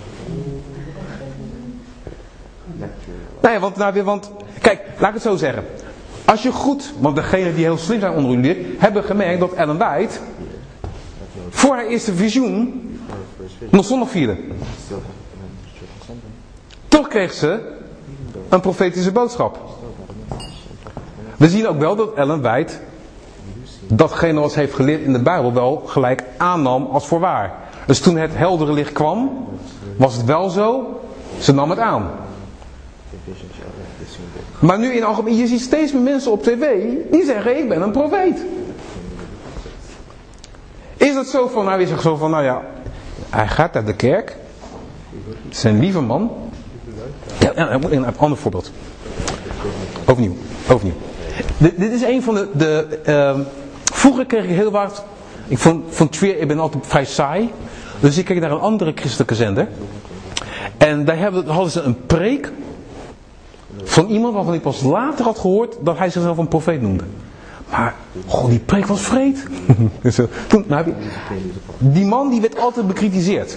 Nee, want, nou, weer, want kijk, laat ik het zo zeggen. Als je goed, want degenen die heel slim zijn onder jullie, hebben gemerkt dat Ellen White voor haar eerste visioen nog zondag vierde. Toch kreeg ze een profetische boodschap. We zien ook wel dat Ellen White datgene wat ze heeft geleerd in de Bijbel wel gelijk aannam als voor waar. Dus toen het heldere licht kwam, was het wel zo, ze nam het aan. Maar nu in algemeen, je ziet steeds meer mensen op tv die zeggen, ik ben een profeet. Is het zo van, nou je zegt zo van, nou ja, hij gaat naar de kerk, het is een lieve man. Ja, ja, een ander voorbeeld. Overnieuw, overnieuw. Dit, dit is een van de, de uh, vroeger kreeg ik heel wat, ik vond, vond Trier, ik ben altijd vrij saai, dus ik keek naar een andere christelijke zender. En daar hebben, hadden ze een preek van iemand waarvan ik pas later had gehoord dat hij zichzelf een profeet noemde. Maar, goh, die preek was vreed. Toen, nou heb je, die man die werd altijd bekritiseerd.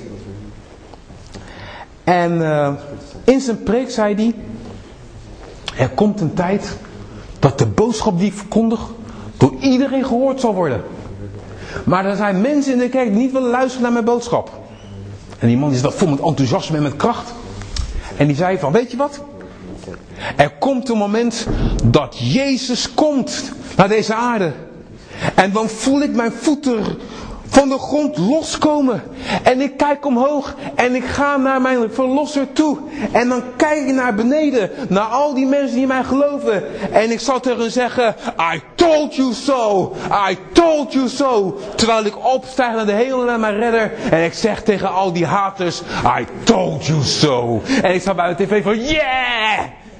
En uh, in zijn preek zei hij, er komt een tijd dat de boodschap die ik verkondig door iedereen gehoord zal worden. Maar er zijn mensen in de kerk die niet willen luisteren naar mijn boodschap. En die man die zat vol met enthousiasme en met kracht. En die zei van, weet je wat? Er komt een moment dat Jezus komt naar deze aarde. En dan voel ik mijn voeten van de grond loskomen. En ik kijk omhoog en ik ga naar mijn verlosser toe. En dan kijk ik naar beneden, naar al die mensen die in mij geloven. En ik zal tegen hen zeggen, I told you so, I told you so. Terwijl ik opstijg naar de hemel naar mijn redder. En ik zeg tegen al die haters, I told you so. En ik sta bij de tv van, yeah!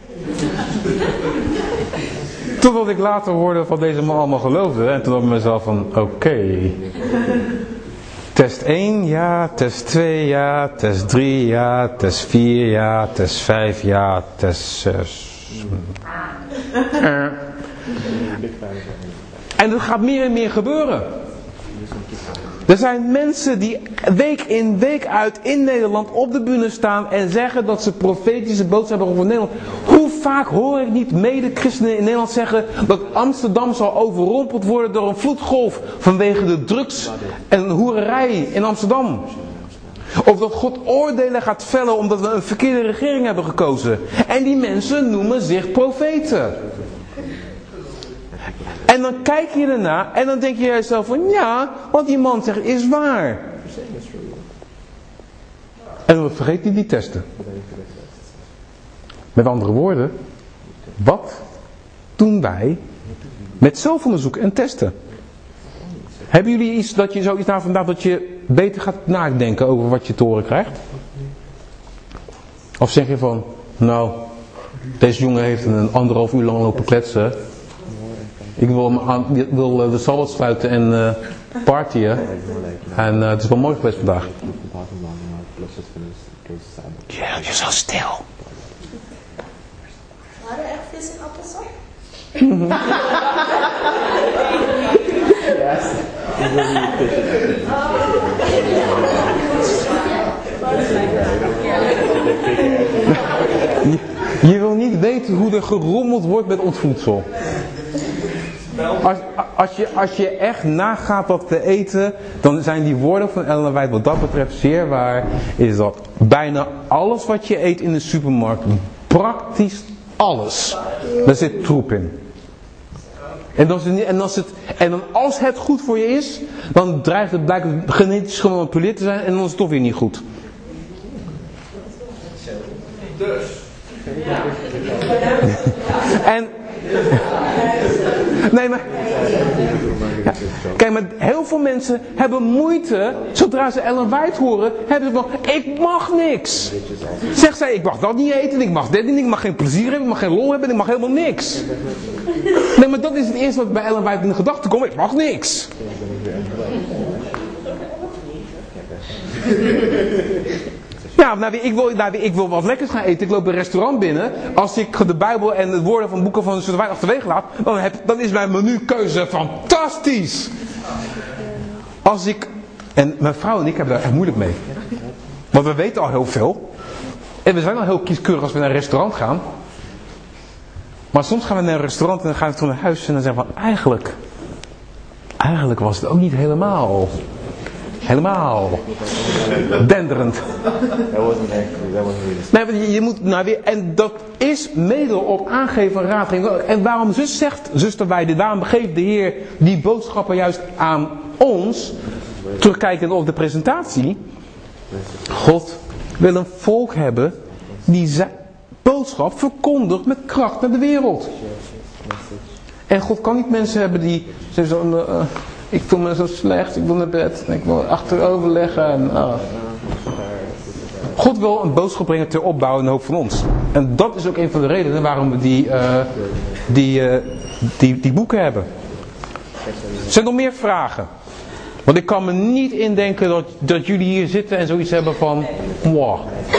Totdat ik later hoorde van deze man allemaal geloofde. En toen dacht ik mezelf van, oké. Okay. Test één, ja. Test twee, ja. Test drie, ja. Test vier, ja. Test vijf, ja. Test zes. Uh. En er gaat meer en meer gebeuren. Er zijn mensen die week in week uit in Nederland op de bühne staan en zeggen dat ze profetische boodschap hebben over Nederland. Hoe vaak hoor ik niet mede-christenen in Nederland zeggen dat Amsterdam zal overrompeld worden door een vloedgolf vanwege de drugs en hoererij in Amsterdam. Of dat God oordelen gaat vellen omdat we een verkeerde regering hebben gekozen. En die mensen noemen zich profeten. En dan kijk je ernaar en dan denk je jezelf van ja, wat die man zegt is waar. En dan vergeet hij die testen. Met andere woorden, wat doen wij met zelfonderzoek en testen? Hebben jullie iets dat je zoiets naar vandaag dat je beter gaat nadenken over wat je te horen krijgt? Of zeg je van, nou, deze jongen heeft een anderhalf uur lang lopen kletsen. Ik wil, aan, ik wil de Sabbat sluiten en uh, partyen. En uh, het is wel mooi geweest vandaag. Ja, je zo stil. Waren er echt vis in appelsap? Yes. Je, je wil niet weten hoe er gerommeld wordt met ons voedsel. Als, als, je, als je echt nagaat wat we eten, dan zijn die woorden van Ellen White wat dat betreft zeer waar. Is dat bijna alles wat je eet in de supermarkt, praktisch alles, daar zit troep in. En, als het, en, als het, en dan als het goed voor je is, dan dreigt het blijkt het genetisch gemanipuleerd te zijn en dan is het toch weer niet goed. Dus. En Nee, maar... Ja. Kijk, maar heel veel mensen hebben moeite, zodra ze Ellen White horen, hebben ze van, ik mag niks. Zegt zij, ik mag dat niet eten, ik mag dit niet, ik mag geen plezier hebben, ik mag geen lol hebben, ik mag helemaal niks. Nee, maar dat is het eerste wat bij Ellen White in de gedachten komt, ik mag niks. Ja, nou, ik, wil, nou, ik wil wat lekkers gaan eten. Ik loop een restaurant binnen. Als ik de Bijbel en het woorden van boeken van Zuster White achterwege laat, dan, heb, dan is mijn menukeuze fantastisch. Als ik... En mijn vrouw en ik hebben daar echt moeilijk mee. Want we weten al heel veel. En we zijn al heel kieskeurig als we naar een restaurant gaan. Maar soms gaan we naar een restaurant en dan gaan we toen naar huis en dan zeggen we van, eigenlijk... Eigenlijk was het ook niet helemaal... Helemaal denderend. Nee, je, je moet nou weer, en dat is mede op aangeven van raad. En waarom zus zegt, zuster wij dit, waarom geeft de Heer die boodschappen juist aan ons, terugkijkend op de presentatie. God wil een volk hebben die zijn boodschap verkondigt met kracht naar de wereld. En God kan niet mensen hebben die zo'n... Uh, ik voel me zo slecht, ik wil naar bed, ik wil achterover leggen. En, oh. God wil een boodschap brengen ter opbouw en de hoop van ons. En dat is ook een van de redenen waarom we die, uh, die, uh, die, die boeken hebben. Zijn er nog meer vragen? Want ik kan me niet indenken dat, dat jullie hier zitten en zoiets hebben van... Wow.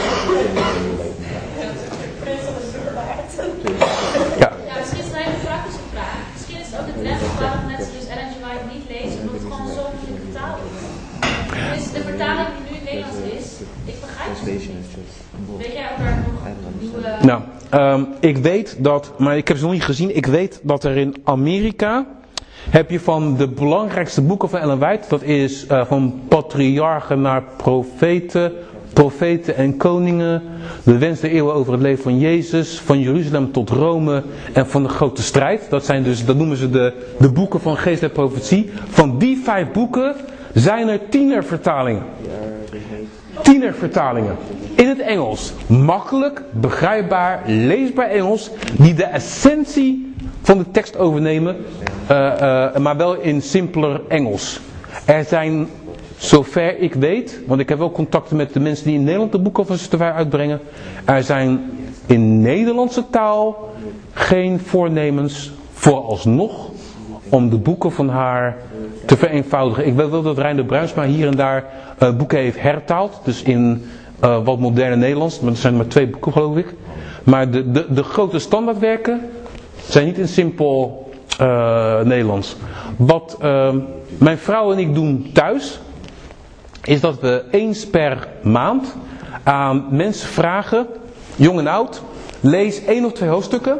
Ja. Ja, misschien is het een hele praktische vraag. Misschien is het ook het recht waarom mensen dus Ellen G. White niet lezen, omdat het gewoon zo moeilijk vertaald is. Dus de vertaling die nu in Nederlands is, ik begrijp het niet. Weet jij of er nog nieuwe... Nou, um, ik weet dat, maar ik heb ze nog niet gezien, ik weet dat er in Amerika... heb je van de belangrijkste boeken van Ellen White, dat is uh, van patriarchen naar profeten, profeten en koningen, de wens der eeuwen over het leven van Jezus, van Jeruzalem tot Rome en van de grote strijd. Dat zijn dus, dat noemen ze de, de boeken van geest en profetie. Van die vijf boeken zijn er tienervertalingen. Tienervertalingen. In het Engels. Makkelijk, begrijpbaar, leesbaar Engels, die de essentie van de tekst overnemen, uh, uh, maar wel in simpeler Engels. Er zijn, zover ik weet, want ik heb wel contacten met de mensen die in Nederland de boeken van Zuster White uitbrengen. Er zijn in Nederlandse taal geen voornemens vooralsnog om de boeken van haar te vereenvoudigen. Ik weet wel dat Reiner Bruinsma hier en daar uh, boeken heeft hertaald, dus in uh, wat moderne Nederlands, maar er zijn maar twee boeken geloof ik. Maar de, de, de grote standaardwerken zijn niet in simpel uh, Nederlands. Wat uh, mijn vrouw en ik doen thuis, is dat we eens per maand aan mensen vragen, jong en oud, lees één of twee hoofdstukken.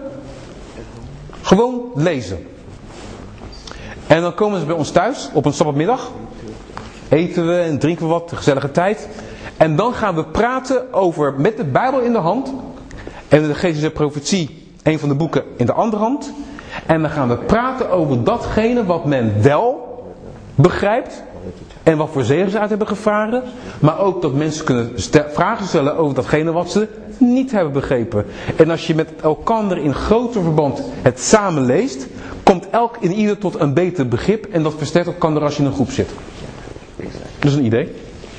Gewoon lezen. En dan komen ze bij ons thuis op een sabbatmiddag. Eten we en drinken we wat, een gezellige tijd. En dan gaan we praten over, met de Bijbel in de hand. En de geest en profetie, een van de boeken in de andere hand. En dan gaan we praten over datgene wat men wel begrijpt. En wat voor zegels uit hebben gevraagd. Maar ook dat mensen kunnen st- vragen stellen over datgene wat ze niet hebben begrepen. En als je met elkaar in groter verband het samen leest, komt elk in ieder tot een beter begrip. En dat versterkt elkaar als je in een groep zit. Dat is een idee.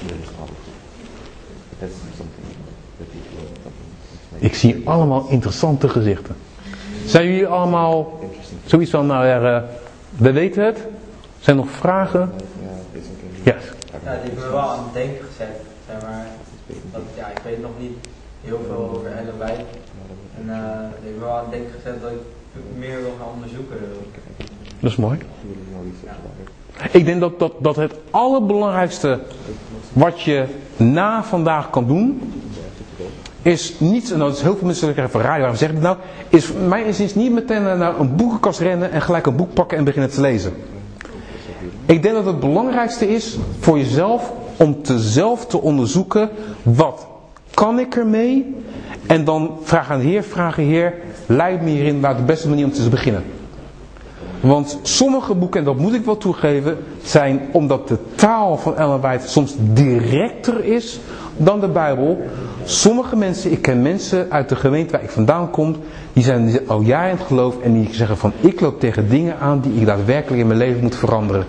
Ik zie allemaal interessante gezichten. Zijn jullie allemaal zoiets van, nou ja, uh, we weten het. Zijn er nog vragen? Ja. Yes. Ja, die hebben me wel aan het denken gezet. Zeg maar, dat, ja, ik weet nog niet heel veel over Ellen White. En uh, die hebben me wel aan het denken gezet dat ik meer wil gaan onderzoeken. Dat is mooi. Ik denk dat, dat, dat het allerbelangrijkste wat je na vandaag kan doen, is niet, en dat is heel veel mensen zeggen van radio, waarom zeg ik het nou, is voor mij is niet meteen naar een boekenkast rennen en gelijk een boek pakken en beginnen te lezen. Ik denk dat het belangrijkste is voor jezelf om te zelf te onderzoeken, wat kan ik ermee? En dan vraag aan de Heer, vragen Heer, leid me hierin waar de beste manier om te beginnen. Want sommige boeken, en dat moet ik wel toegeven, zijn, omdat de taal van Ellen White soms directer is dan de Bijbel. Sommige mensen, ik ken mensen uit de gemeente waar ik vandaan kom, die zijn, die zijn al jaren in het geloof en die zeggen van, ik loop tegen dingen aan die ik daadwerkelijk in mijn leven moet veranderen.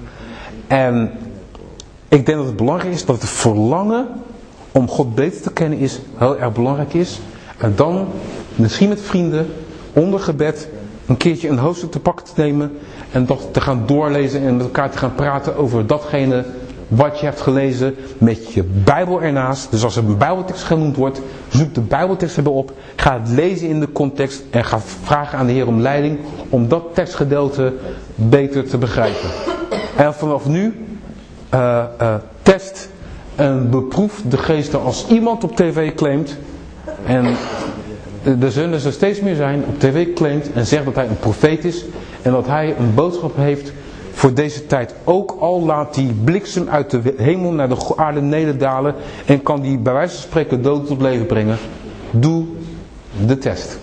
En ik denk dat het belangrijk is dat het verlangen om God beter te kennen is, heel erg belangrijk is. En dan, misschien met vrienden, onder gebed, een keertje een hoofdstuk te pakken te nemen en toch te gaan doorlezen en met elkaar te gaan praten over datgene wat je hebt gelezen met je Bijbel ernaast. Dus als er een Bijbeltekst genoemd wordt, zoek de Bijbeltekst erbij op, ga het lezen in de context en ga vragen aan de Heer om leiding om dat tekstgedeelte beter te begrijpen. En vanaf nu uh, uh, test en beproef de geesten. Als iemand op tv claimt, en er zullen er steeds meer zijn, op tv claimt en zegt dat hij een profeet is en dat hij een boodschap heeft voor deze tijd. Ook al laat die bliksem uit de hemel naar de aarde nederdalen en kan die bij wijze van spreken dood tot leven brengen. Doe de test.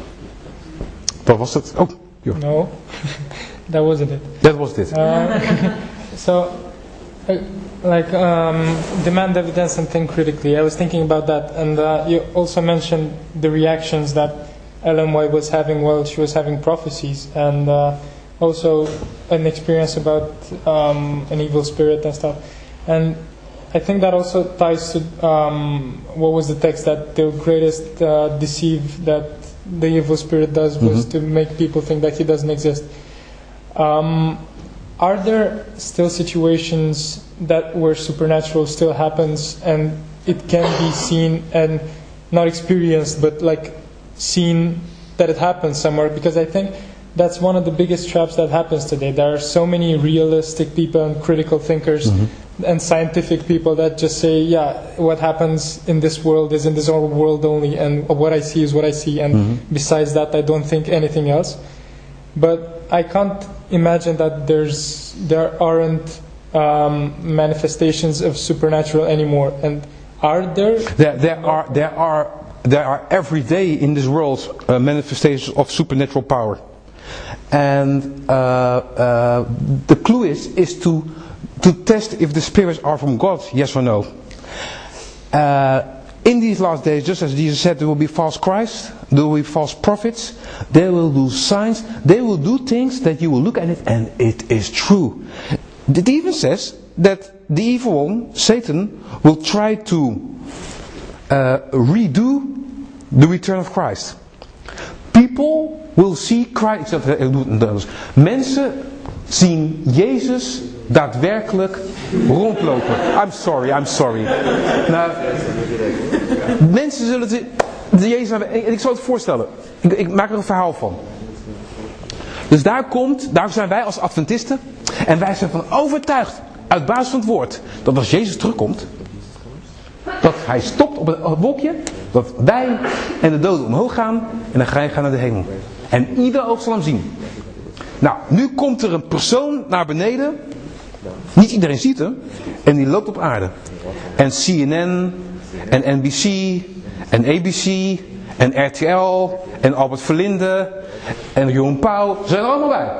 Wat was het? Oh, joh. No, that wasn't it. That was it. Uh, so, uh, like, um, demand evidence and think critically. I was thinking about that, and uh, you also mentioned the reactions that Ellen White was having while she was having prophecies, and uh, also an experience about um, an evil spirit and stuff. And I think that also ties to um, what was the text, that the greatest uh, deceive that the evil spirit does was mm-hmm. to make people think that he doesn't exist. Um, are there still situations that where supernatural still happens and it can be seen and not experienced, but like seen that it happens somewhere? Because I think that's one of the biggest traps that happens today. There are so many realistic people and critical thinkers mm-hmm. and scientific people that just say, yeah, what happens in this world is in this own world only, and what I see is what I see, and mm-hmm. besides that I don't think anything else. But I can't imagine that there's there aren't um, manifestations of supernatural anymore. And are there? There, there are there are there are every day in this world uh, manifestations of supernatural power. And uh, uh, the clue is is to to test if the spirits are from God, yes or no. Uh, in these last days, just as Jesus said, there will be false Christs, there will be false prophets, they will do signs, they will do things that you will look at it and it is true. It even says that the evil one, Satan, will try to uh, redo the return of Christ. People will see Christ. Mensen zien Jezus daadwerkelijk rondlopen. I'm sorry, I'm sorry. Nou, mensen zullen het, de Jezus, ik zal het voorstellen. Ik, ik maak er een verhaal van. Dus daar komt, daar zijn wij als Adventisten. En wij zijn van overtuigd, uit basis van het woord, dat als Jezus terugkomt, dat hij stopt op een wolkje, dat wij en de doden omhoog gaan en dan ga je gaan naar de hemel. En ieder oog zal hem zien. Nou, nu komt er een persoon naar beneden. Niet iedereen ziet hem. En die loopt op aarde. En C N N en N B C en A B C en R T L en Albert Verlinde en Jeroen Pauw zijn er allemaal bij.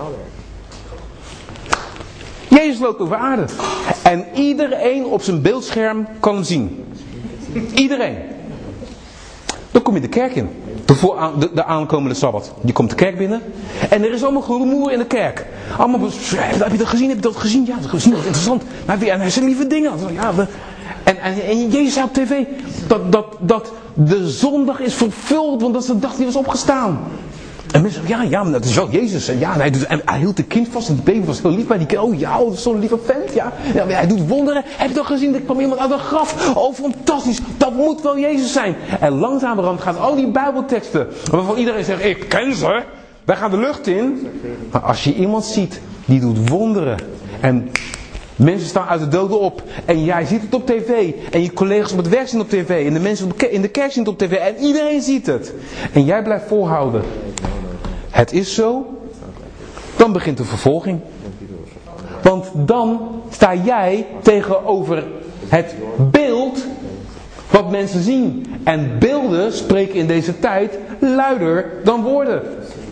Jezus loopt over aarde. En iedereen op zijn beeldscherm kan hem zien. Iedereen. Dan kom je de kerk in. De, de, de aankomende Sabbat. Je komt de kerk binnen. En er is allemaal gerumoer in de kerk. Allemaal, heb je dat gezien? Heb je dat gezien? Ja, dat heb gezien. Dat is interessant. Maar er zijn lieve dingen. Ja, we, en, en, en Jezus zei op tv dat, dat, dat de zondag is vervuld. Want dat is de dag die was opgestaan. En mensen zeggen, ja, ja, maar dat is wel Jezus. En, ja, en, hij, doet, en hij hield de kind vast en het baby was heel lief bij die kind. Oh ja, dat is zo'n lieve vent. Ja. Ja, hij doet wonderen. Heb je toch gezien? Er kwam iemand uit een graf. Oh, fantastisch. Dat moet wel Jezus zijn. En langzamerhand gaan al die Bijbelteksten, waarvan iedereen zegt, ik ken ze. Wij gaan de lucht in. Maar als je iemand ziet die doet wonderen. En mensen staan uit de doden op. En jij ziet het op tv. En je collega's op het werk zien op tv. En de mensen in de kerk zien het op tv. En iedereen ziet het. En jij blijft volhouden. Het is zo. Dan begint de vervolging. Want dan sta jij tegenover het beeld wat mensen zien. En beelden spreken in deze tijd luider dan woorden.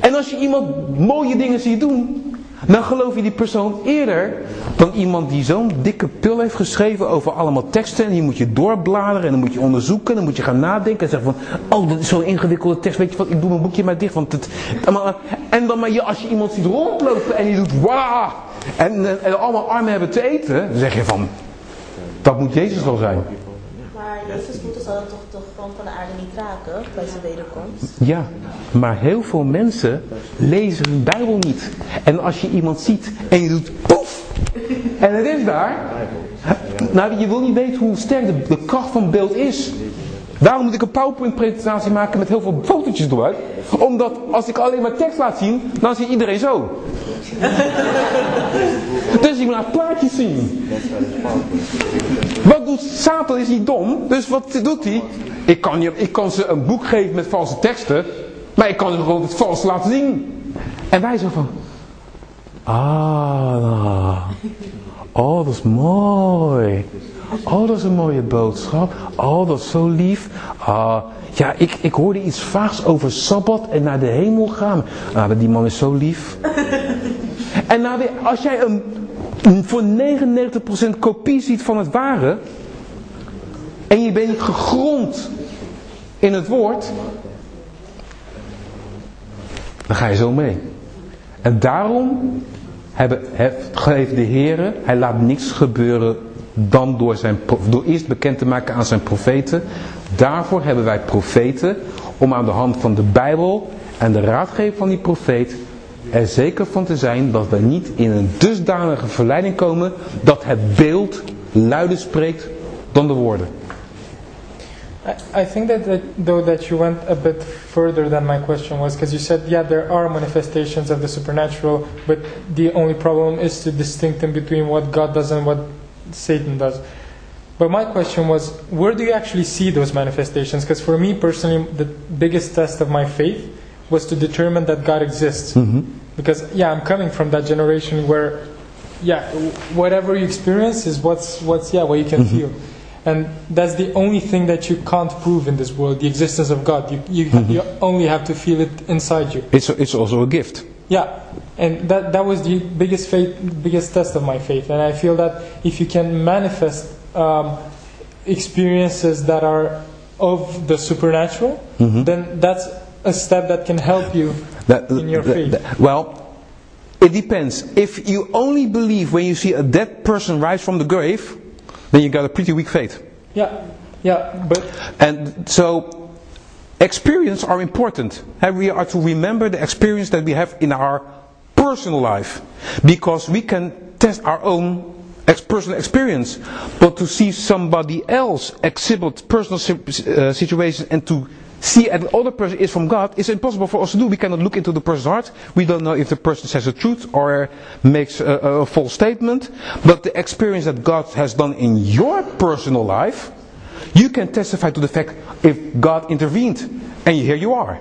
En als je iemand mooie dingen ziet doen, dan geloof je die persoon eerder dan iemand die zo'n dikke pil heeft geschreven over allemaal teksten. En die moet je doorbladeren en dan moet je onderzoeken en dan moet je gaan nadenken en zeggen van, oh, dat is zo'n ingewikkelde tekst, weet je wat, ik doe mijn boekje maar dicht. Want het, en dan maar je, als je iemand ziet rondlopen en die doet, wauw, en, en allemaal armen hebben te eten, dan zeg je van, dat moet Jezus wel zijn. Maar Jezus voeten zal toch de grond van de aarde niet raken bij zijn wederkomst? Ja, maar heel veel mensen lezen hun Bijbel niet. En als je iemand ziet en je doet poef, en het is daar. Nou, je wil niet weten hoe sterk de, de kracht van beeld is. Daarom moet ik een PowerPoint presentatie maken met heel veel fotootjes eruit. Omdat als ik alleen maar tekst laat zien, dan ziet iedereen zo. Dus je moet naar plaatjes zien. Wat doet Satan? Is niet dom. Dus wat doet hij? Ik kan, je, ik kan ze een boek geven met valse teksten. Maar ik kan ze gewoon het vals laten zien. En wij zo van. Ah. Oh, dat is mooi. Oh, dat is een mooie boodschap. Oh, dat is zo lief. Ah, ja, ik, ik hoorde iets vaags over Sabbat en naar de hemel gaan. Ah, die man is zo lief. En nou weer, als jij een, een voor negenennegentig procent kopie ziet van het ware, en je bent niet gegrond in het woord, dan ga je zo mee. En daarom hebben, heeft de Heer, hij laat niks gebeuren dan door, zijn, door eerst bekend te maken aan zijn profeten. Daarvoor hebben wij profeten, om aan de hand van de Bijbel en de raadgeving van die profeet er zeker van te zijn dat we niet in een dusdanige verleiding komen dat het beeld luider spreekt dan de woorden. I, I think that, that though that you went a bit further than my question was, because you said, yeah, there are manifestations of the supernatural, but the only problem is to distinct them between what God does and what Satan does. But my question was, where do you actually see those manifestations? Because for me personally, the biggest test of my faith was to determine that God exists. Mm-hmm. Because, yeah, I'm coming from that generation where, yeah, whatever you experience is what's, what's yeah, what you can mm-hmm. feel. And that's the only thing that you can't prove in this world, the existence of God. You you, mm-hmm. you only have to feel it inside you. It's a, it's also a gift. Yeah, and that that was the biggest faith, biggest test of my faith. And I feel that if you can manifest um, experiences that are of the supernatural, mm-hmm. then that's a step that can help you that, in your that, faith. That, well, it depends. If you only believe when you see a dead person rise from the grave, then you got a pretty weak faith. Yeah, yeah, but and so experience are important. And we are to remember the experience that we have in our personal life, because we can test our own ex- personal experience. But to see somebody else exhibit personal uh, situations and to see that the other person is from God is impossible for us to do. We cannot look into the person's heart. We don't know if the person says the truth or makes a, a false statement. But the experience that God has done in your personal life, you can testify to the fact if God intervened. And here you are.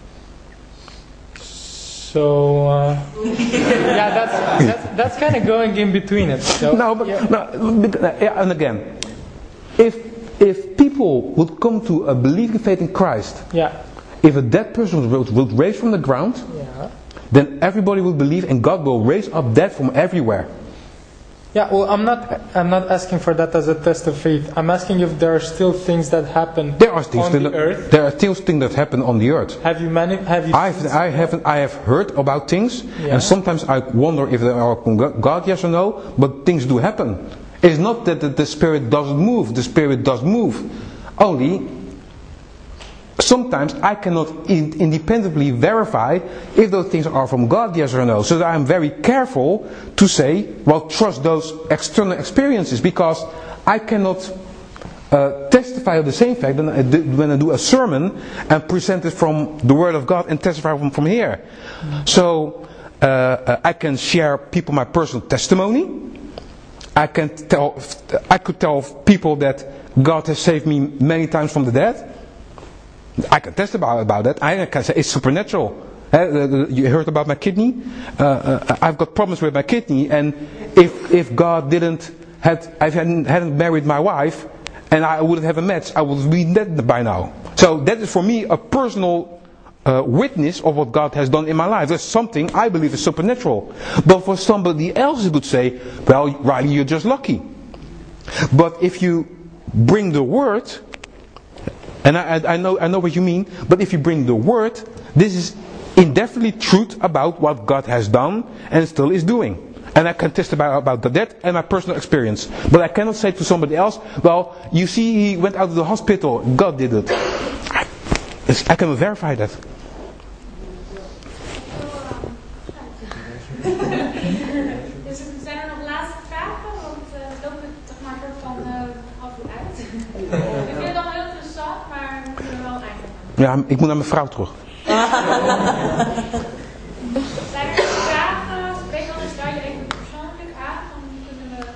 So, uh, yeah, that's, that's, that's kind of going in between it. So, no, but, yeah. no, but, yeah, and again, if If people would come to a believing faith in Christ, yeah. if a dead person would, would raise from the ground, yeah. then everybody will believe and God will raise up dead from everywhere. Yeah, well, I'm not I'm not asking for that as a test of faith. I'm asking if there are still things that happen there are things on the that, earth. There are still things that happen on the earth. Have you mani- have you I've, I haven't I have heard about things, yeah. and sometimes I wonder if they are from God, yes or no, but things do happen. It's not that the, the Spirit doesn't move. The Spirit does move. Only, sometimes I cannot in, independently verify if those things are from God, yes or no. So that I'm very careful to say, well, trust those external experiences, because I cannot uh, testify of the same fact when I, do, when I do a sermon and present it from the Word of God and testify from, from here. Mm-hmm. So, uh, uh, I can share people my personal testimony. I can tell, I could tell people that God has saved me many times from the dead. I can testify about that. I can say it's supernatural. Uh, you heard about my kidney? Uh, uh, I've got problems with my kidney, and if if God didn't had I hadn't, hadn't married my wife, and I wouldn't have a match, I would be dead by now. So that is for me a personal uh, witness of what God has done in my life. That's something I believe is supernatural. But for somebody else it would say, well, Riley, you're just lucky. But if you bring the word, and I, I, know, I know what you mean, but if you bring the word, this is indefinitely truth about what God has done and still is doing. And I can testify about that and my personal experience. But I cannot say to somebody else, well, you see, he went out of the hospital. God did it. I, I cannot verify that. Dus zijn er nog laatste vragen? Want uh, het loopt toch maar soort van uh, half uur uit. Ik vind het allemaal heel interessant, maar we moeten er wel een eind aan. Ja, ik moet naar mijn vrouw terug. Zijn er vragen? Spreek dan eens daar je even persoonlijk aan, dan kunnen we...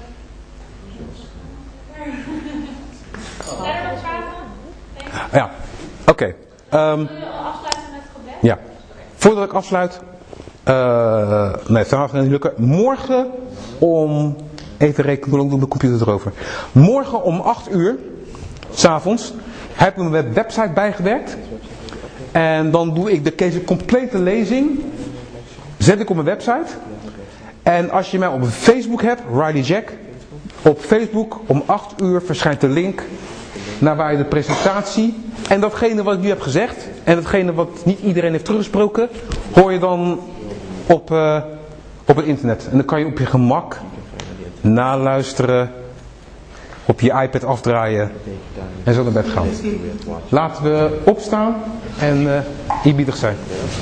Zijn er nog vragen? Ja, oké. Okay. Um, Wil je al afsluiten met het gebed? ja. Voordat ik afsluit... Uh, nee, vanavond gaat niet lukken. Morgen om... Even rekenen, hoe lang doe ik de computer erover. Morgen om acht uur, 's avonds, heb ik mijn website bijgewerkt. En dan doe ik de, deze complete lezing, zet ik op mijn website. En als je mij op Facebook hebt, Riley Jack, op Facebook om acht uur verschijnt de link naar waar je de presentatie en datgene wat ik nu heb gezegd en datgene wat niet iedereen heeft teruggesproken, hoor je dan op, uh, op het internet. En dan kan je op je gemak naluisteren, op je iPad afdraaien en zo naar bed gaan. Laten we opstaan en uh, eerbiedig zijn.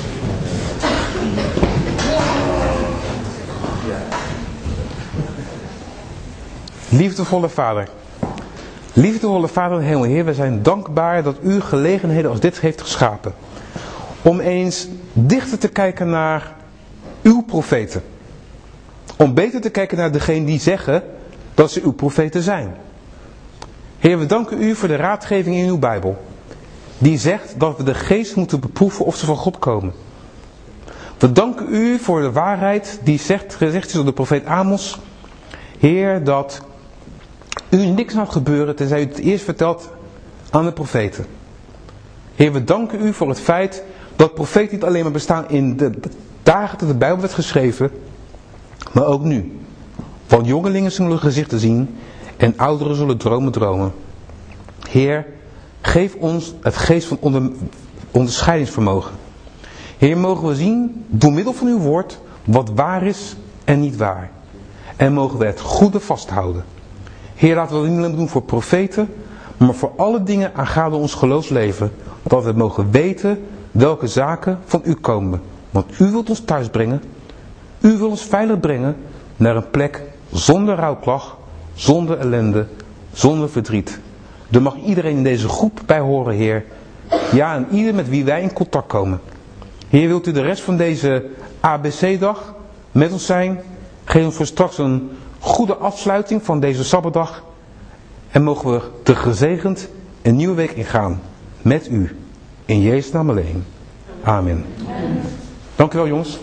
Liefdevolle Vader. Liefdevolle Vader en Hemel Heer, wij zijn dankbaar dat u gelegenheden als dit heeft geschapen. Om eens dichter te kijken naar uw profeten. Om beter te kijken naar degenen die zeggen dat ze uw profeten zijn. Heer, we danken u voor de raadgeving in uw Bijbel. Die zegt dat we de geest moeten beproeven of ze van God komen. We danken u voor de waarheid die zegt, gezegd is door de profeet Amos. Heer, dat u niks laat gebeuren tenzij u het eerst vertelt aan de profeten. Heer, we danken u voor het feit dat profeten niet alleen maar bestaan in de dagen dat de Bijbel werd geschreven, maar ook nu. Want jongelingen zullen gezichten zien en ouderen zullen dromen dromen. Heer, geef ons het geest van onder, onderscheidingsvermogen. Heer, mogen we zien, door middel van uw woord, wat waar is en niet waar. En mogen we het goede vasthouden. Heer, laten we dat niet alleen doen voor profeten, maar voor alle dingen aangaande ons geloofsleven. Dat we mogen weten welke zaken van u komen. Want u wilt ons thuis brengen. U wilt ons veilig brengen naar een plek zonder rouwklag, zonder ellende, zonder verdriet. Er mag iedereen in deze groep bij horen, Heer. Ja, en ieder met wie wij in contact komen. Heer, wilt u de rest van deze A B C-dag met ons zijn? Geef ons voor straks een goede afsluiting van deze Sabbatdag. En mogen we te gezegend een nieuwe week ingaan. Met u. In Jezus' naam alleen. Amen. Dank u wel, jongens.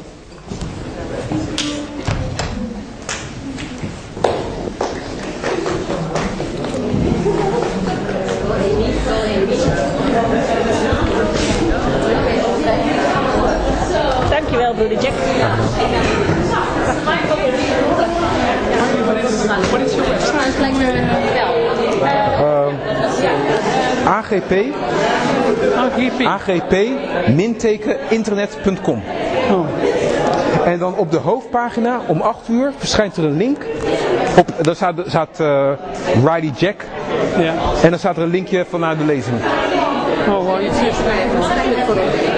Dankjewel, broeder Jack. Wat is jouw website? Uh, A G P A G P minteken internet punt com. En dan op de hoofdpagina om acht uur verschijnt er een link. Op, daar staat, staat uh, Riley Jack. Ja. En dan staat er een linkje vanuit de lezing. Oh, well, it's just